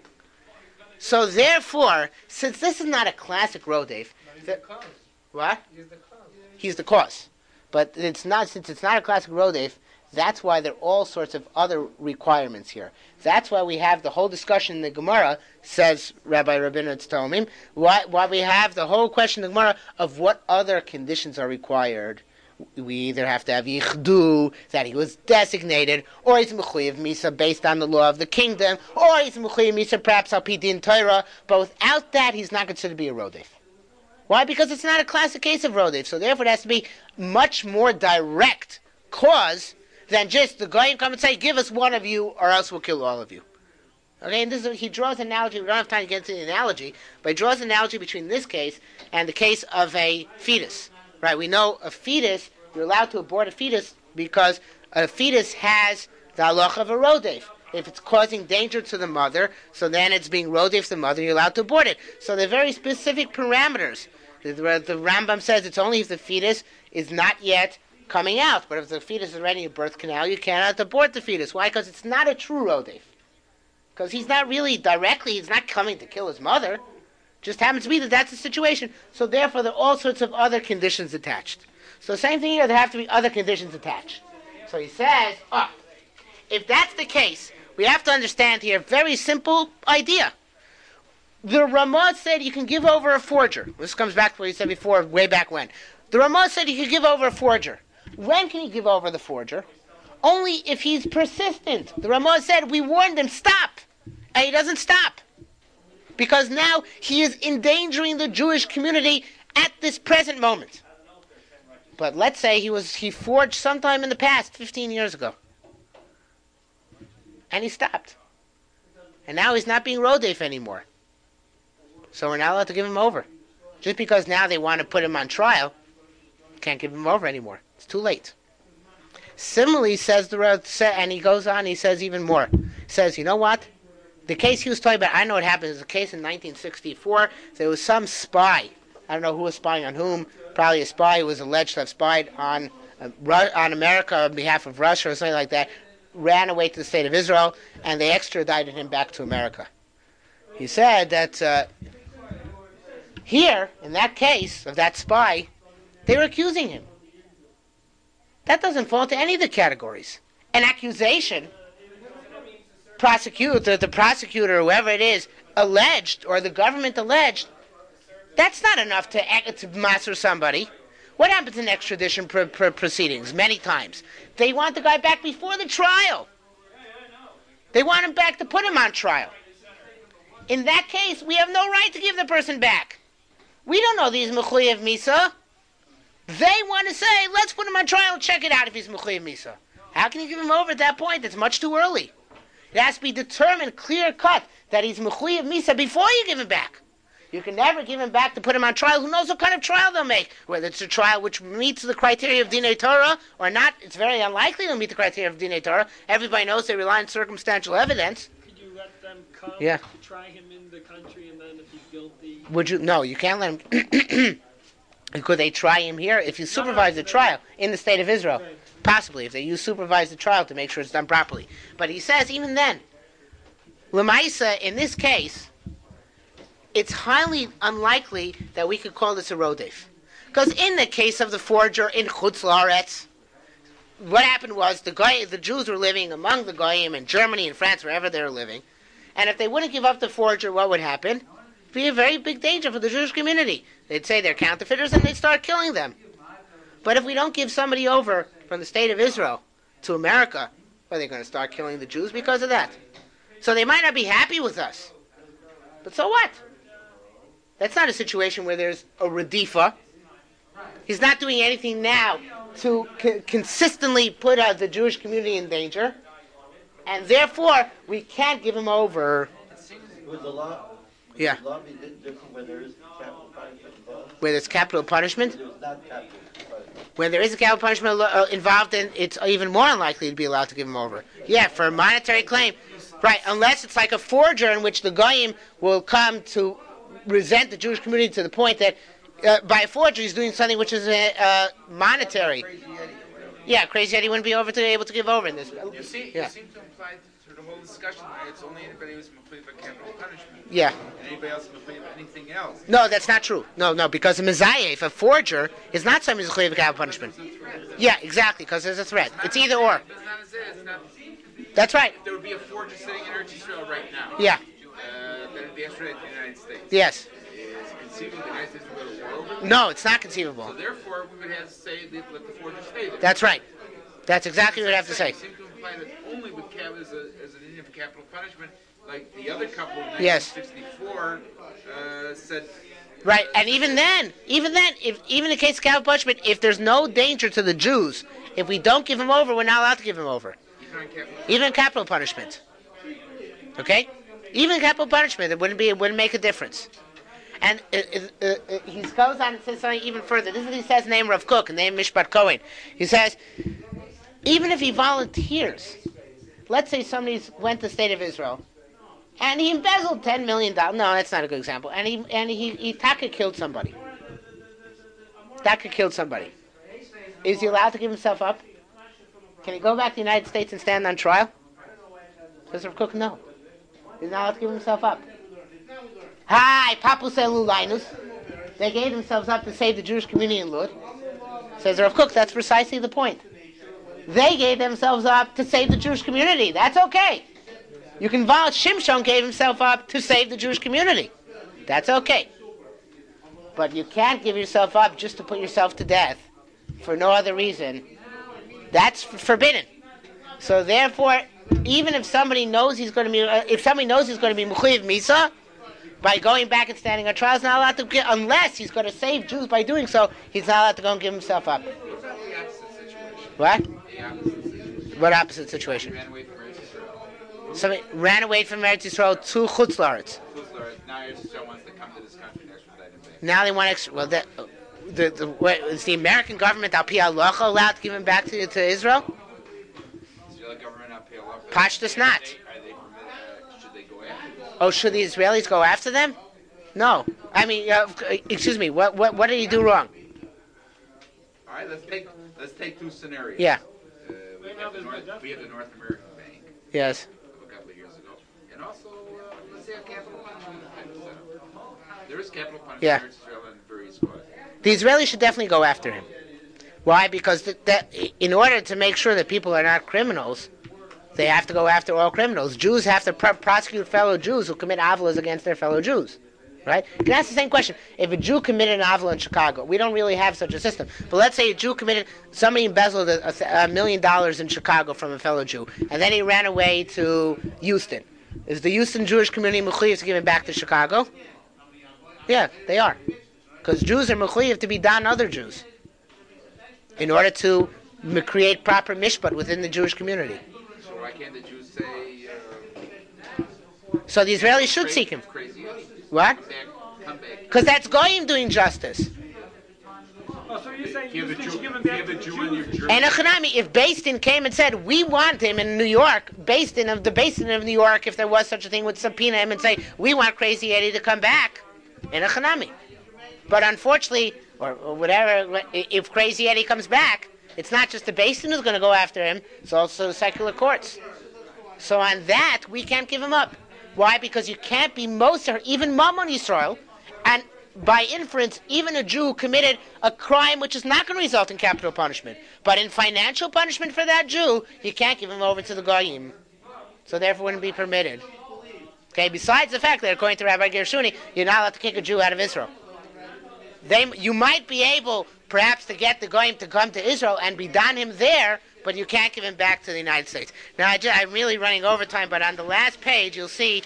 So therefore, since this is not a classic Rodef, what? He's the cause. But it's not. Since it's not a classic Rodef, that's why there are all sorts of other requirements here. That's why we have the whole discussion in the Gemara, says Rabbi Rabinowitz Ta'omim, why we have the whole question in the Gemara of what other conditions are required. We either have to have Yichdu, that he was designated, or he's Mechuyev Misa based on the law of the kingdom, or he's Mechuyev Misa perhaps al pi din Torah, but without that he's not considered to be a Rodef. Why? Because it's not a classic case of Rodef, so therefore it has to be much more direct cause than just the Goyim come and say, give us one of you or else we'll kill all of you. Okay, and he draws an analogy. We don't have time to get into the analogy, but he draws an analogy between this case and the case of a fetus. Right? We know a fetus, you're allowed to abort a fetus because a fetus has the halacha of a rodef. If it's causing danger to the mother, so then it's being rodef to the mother, you're allowed to abort it. So there are very specific parameters. The Rambam says it's only if the fetus is not yet coming out. But if the fetus is already in a birth canal, you cannot abort the fetus. Why? Because it's not a true rodef. Because he's not really directly, he's not coming to kill his mother. Just happens to be that that's the situation. So therefore, there are all sorts of other conditions attached. So same thing here, there have to be other conditions attached. So he says, if that's the case, we have to understand here a very simple idea. The Ramah said you can give over a forger. This comes back to what he said before, way back when. The Ramah said you can give over a forger. When can you give over the forger? Only if he's persistent. The Ramah said, we warned him, stop. And he doesn't stop. Because now he is endangering the Jewish community at this present moment. But let's say he forged sometime in the past, 15 years ago. And he stopped. And now he's not being rodef anymore. So we're not allowed to give him over. Just because now they want to put him on trial, can't give him over anymore. It's too late. Similarly, says and he goes on, he says even more. He says, you know what? The case he was talking about, I know what happened. It was a case in 1964. There was some spy. I don't know who was spying on whom. Probably a spy who was alleged to have spied on America on behalf of Russia or something like that. Ran away to the state of Israel, and they extradited him back to America. He said that here, in that case of that spy, they were accusing him. That doesn't fall into any of the categories. An accusation, the prosecutor, whoever it is, alleged, or the government alleged, that's not enough to master somebody. What happens in extradition proceedings? Many times. They want the guy back before the trial. They want him back to put him on trial. In that case, we have no right to give the person back. We don't know that he's Mechuyev Misa. They want to say, let's put him on trial and check it out if he's Mechuyev Misa. How can you give him over at that point? It's much too early. It has to be determined, clear cut, that he's Mechuyev Misa before you give him back. You can never give him back to put him on trial. Who knows what kind of trial they'll make? Whether it's a trial which meets the criteria of Dinei Torah or not, it's very unlikely they'll meet the criteria of Dinei Torah. Everybody knows they rely on circumstantial evidence. Could you let them come to try him in the country, and then if he's guilty... No, you can't let him... Could they try him here? If you supervise the trial in the state of Israel, possibly, if they supervise the trial to make sure it's done properly. But he says, even then, L'maisa, in this case, it's highly unlikely that we could call this a rodef. Because in the case of the forger in Chutz La'aretz, what happened was the Jews were living among the Goyim in Germany and France, wherever they were living. And if they wouldn't give up the forger, what would happen? It would be a very big danger for the Jewish community. They'd say they're counterfeiters and they'd start killing them. But if we don't give somebody over from the state of Israel to America, well, they're going to start killing the Jews because of that. So they might not be happy with us. But so what? That's not a situation where there's a redifa. He's not doing anything now to consistently put the Jewish community in danger. And therefore, we can't give him over. Would the law, yeah. The law be different when there is capital punishment involved? Where there's capital punishment? When there's not capital punishment. When there is a capital punishment involved, then it's even more unlikely to be allowed to give him over. Yeah, for a monetary claim. Right, unless it's like a forger in which the Goyim will come to resent the Jewish community to the point that by a forger he's doing something which is monetary. Crazy Eddie wouldn't be able to give over in this. You seem to imply through the whole discussion that it's only anybody who's mafliv by capital punishment. Yeah. And anybody else mafliv by anything else. No, that's not true. No, because a mezayef, a forger, is not somebody who's mafliv by capital punishment. Yeah, exactly, because there's a threat. It's either or. That's right. There would be a forger sitting in Eretz Yisrael right now. Yeah. That would be extradited to the United States. Yes. Is it conceivable the United States would go to war over? No, it's not conceivable. So therefore, we would have to say, let the forger stay there. That's right. That's exactly what I have to say. You seem to imply that only with as an Indian for capital punishment, like the other couple in Yes. 1964 said. Right, and even then, if in the case of capital punishment, if there's no danger to the Jews, If we don't give him over, we're not allowed to give him over. Even on capital. Even capital punishment. Okay? Even capital punishment, it wouldn't make a difference. And he goes on and says something even further. This is what he says in the name of Cook, in the name of Mishpat Cohen. He says, even if he volunteers, let's say somebody went to the state of Israel, and he embezzled $10 million. No, that's not a good example. And he Taka killed somebody. Taka killed somebody. Is he allowed to give himself up? Can he go back to the United States and stand on trial? Says Rav Kook, no. He's not allowed to give himself up. Hi, Papus Elulainus. They gave themselves up to save the Jewish community in Lud. Says Rav Kook, that's precisely the point. They gave themselves up to save the Jewish community. That's okay. You can vouch Shimshon gave himself up to save the Jewish community. That's okay. But you can't give yourself up just to put yourself to death for no other reason. That's forbidden. So therefore, even if somebody knows he's going to be, Mechuyev Misa, by going back and standing on trial, he's not allowed to get, unless he's going to save Jews by doing so, he's not allowed to go and give himself up. What about the opposite situation? What? The opposite situation. What opposite situation? Ran away from Eretz Yisrael. Somebody ran away from Eretz Yisrael to Chutz La'aretz. Now Eretz Yisrael wants to come to this country and extradite him back. Now they want extra. Well, is the American government al pi halacha allowed to give him back to Israel? Israeli government not pay a lot. Pashtus not. Are they permitted? Should they go after them? Oh, should the Israelis go after them? No. I mean, excuse me. What did he do wrong? All right, let's take two scenarios. Yeah. We have the North American Bank Yes. of a couple of years ago, and also let's say a capital punishment type of setup. There is capital punishment Yeah. in Israel and various causes. The Israelis should definitely go after him. Why? Because in order to make sure that people are not criminals, they have to go after all criminals. Jews have to prosecute fellow Jews who commit avalas against their fellow Jews. Right? You can ask the same question. If a Jew committed an avala in Chicago, we don't really have such a system. But let's say a Jew somebody embezzled $1 million in Chicago from a fellow Jew, and then he ran away to Houston. Is the Houston Jewish community mechuyev to give him back to Chicago? Yeah, they are. Because Jews are mechuyev to be don other Jews in order to create proper mishpat within the Jewish community. So why can't the Jews say? So the Israelis should seek him. Crazy. What? Come back. Because that's goyim doing justice. Oh, so you're saying If you have a you Jew, should give him if you back have to a the Jew on your Jews? jury, And if Beis Din came and said, we want him in New York, the Beis Din of New York, if there was such a thing, would subpoena him and say, we want Crazy Eddie to come back in a Hanami. But unfortunately, or whatever, if Crazy Eddie comes back, it's not just the Beis Din who's going to go after him, it's also the secular courts. So on that, we can't give him up. Why? Because you can't be Moser, even Mammon Yisrael, and by inference, even a Jew who committed a crime which is not going to result in capital punishment. But in financial punishment for that Jew, you can't give him over to the Goyim. So therefore it wouldn't be permitted. Okay, besides the fact that according to Rabbi Gershuni, you're not allowed to kick a Jew out of Israel. You might be able, perhaps, to get the Goyim to come to Israel and be done him there, but you can't give him back to the United States. Now, I'm really running over time, but on the last page, you'll see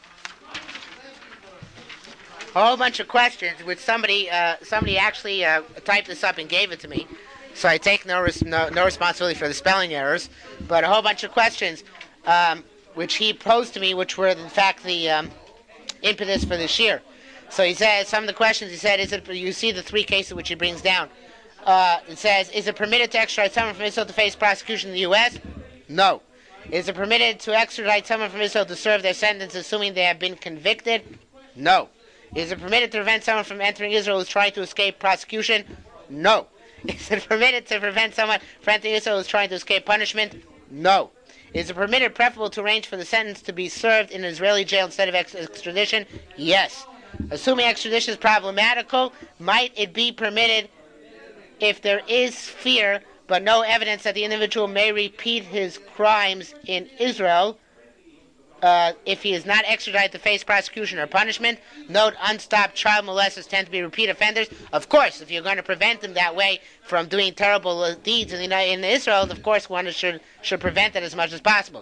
a whole bunch of questions, which somebody actually typed this up and gave it to me. So I take no responsibility for the spelling errors, but a whole bunch of questions which he posed to me, which were, in fact, the impetus for this year. So he says, some of the questions, he said, you see the three cases which he brings down. It says, is it permitted to extradite someone from Israel to face prosecution in the U.S.? No. Is it permitted to extradite someone from Israel to serve their sentence assuming they have been convicted? No. Is it permitted to prevent someone from entering Israel who is trying to escape prosecution? No. Is it permitted to prevent someone from entering Israel who is trying to escape punishment? No. Is it permitted, preferable, to arrange for the sentence to be served in an Israeli jail instead of extradition? Yes. Assuming extradition is problematical, might it be permitted if there is fear but no evidence that the individual may repeat his crimes in Israel if he is not extradited to face prosecution or punishment? Note, unstopped child molesters tend to be repeat offenders. Of course, if you're going to prevent them that way from doing terrible deeds in Israel, of course one should prevent it as much as possible.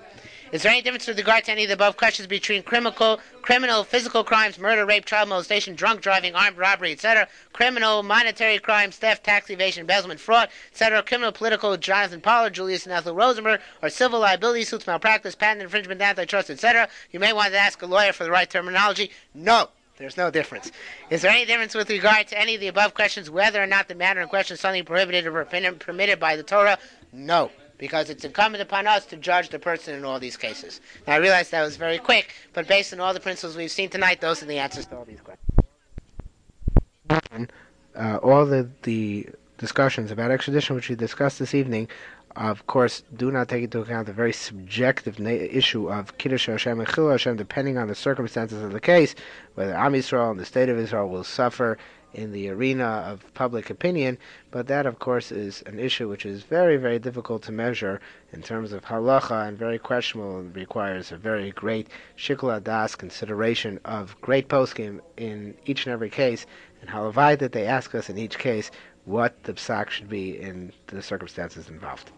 Is there any difference with regard to any of the above questions between criminal, physical crimes, murder, rape, child molestation, drunk driving, armed robbery, etc., criminal, monetary crimes, theft, tax evasion, embezzlement, fraud, etc., criminal, political, Jonathan Pollard, Julius and Ethel Rosenberg, or civil liability suits, malpractice, patent infringement, antitrust, etc.? You may want to ask a lawyer for the right terminology. No. There's no difference. Is there any difference with regard to any of the above questions, whether or not the matter in question is something prohibited or permitted by the Torah? No, because it's incumbent upon us to judge the person in all these cases. Now, I realize that was very quick, but based on all the principles we've seen tonight, those are the answers to all these questions. All the discussions about extradition which we discussed this evening, of course, do not take into account the very subjective issue of Kiddush Hashem and Chilul Hashem, depending on the circumstances of the case, whether Am Yisrael and the state of Israel will suffer in the arena of public opinion, but that, of course, is an issue which is very, very difficult to measure in terms of halacha and very questionable and requires a very great shikul hadas consideration of great poskim in each and every case, and halavai that they ask us in each case what the psak should be in the circumstances involved.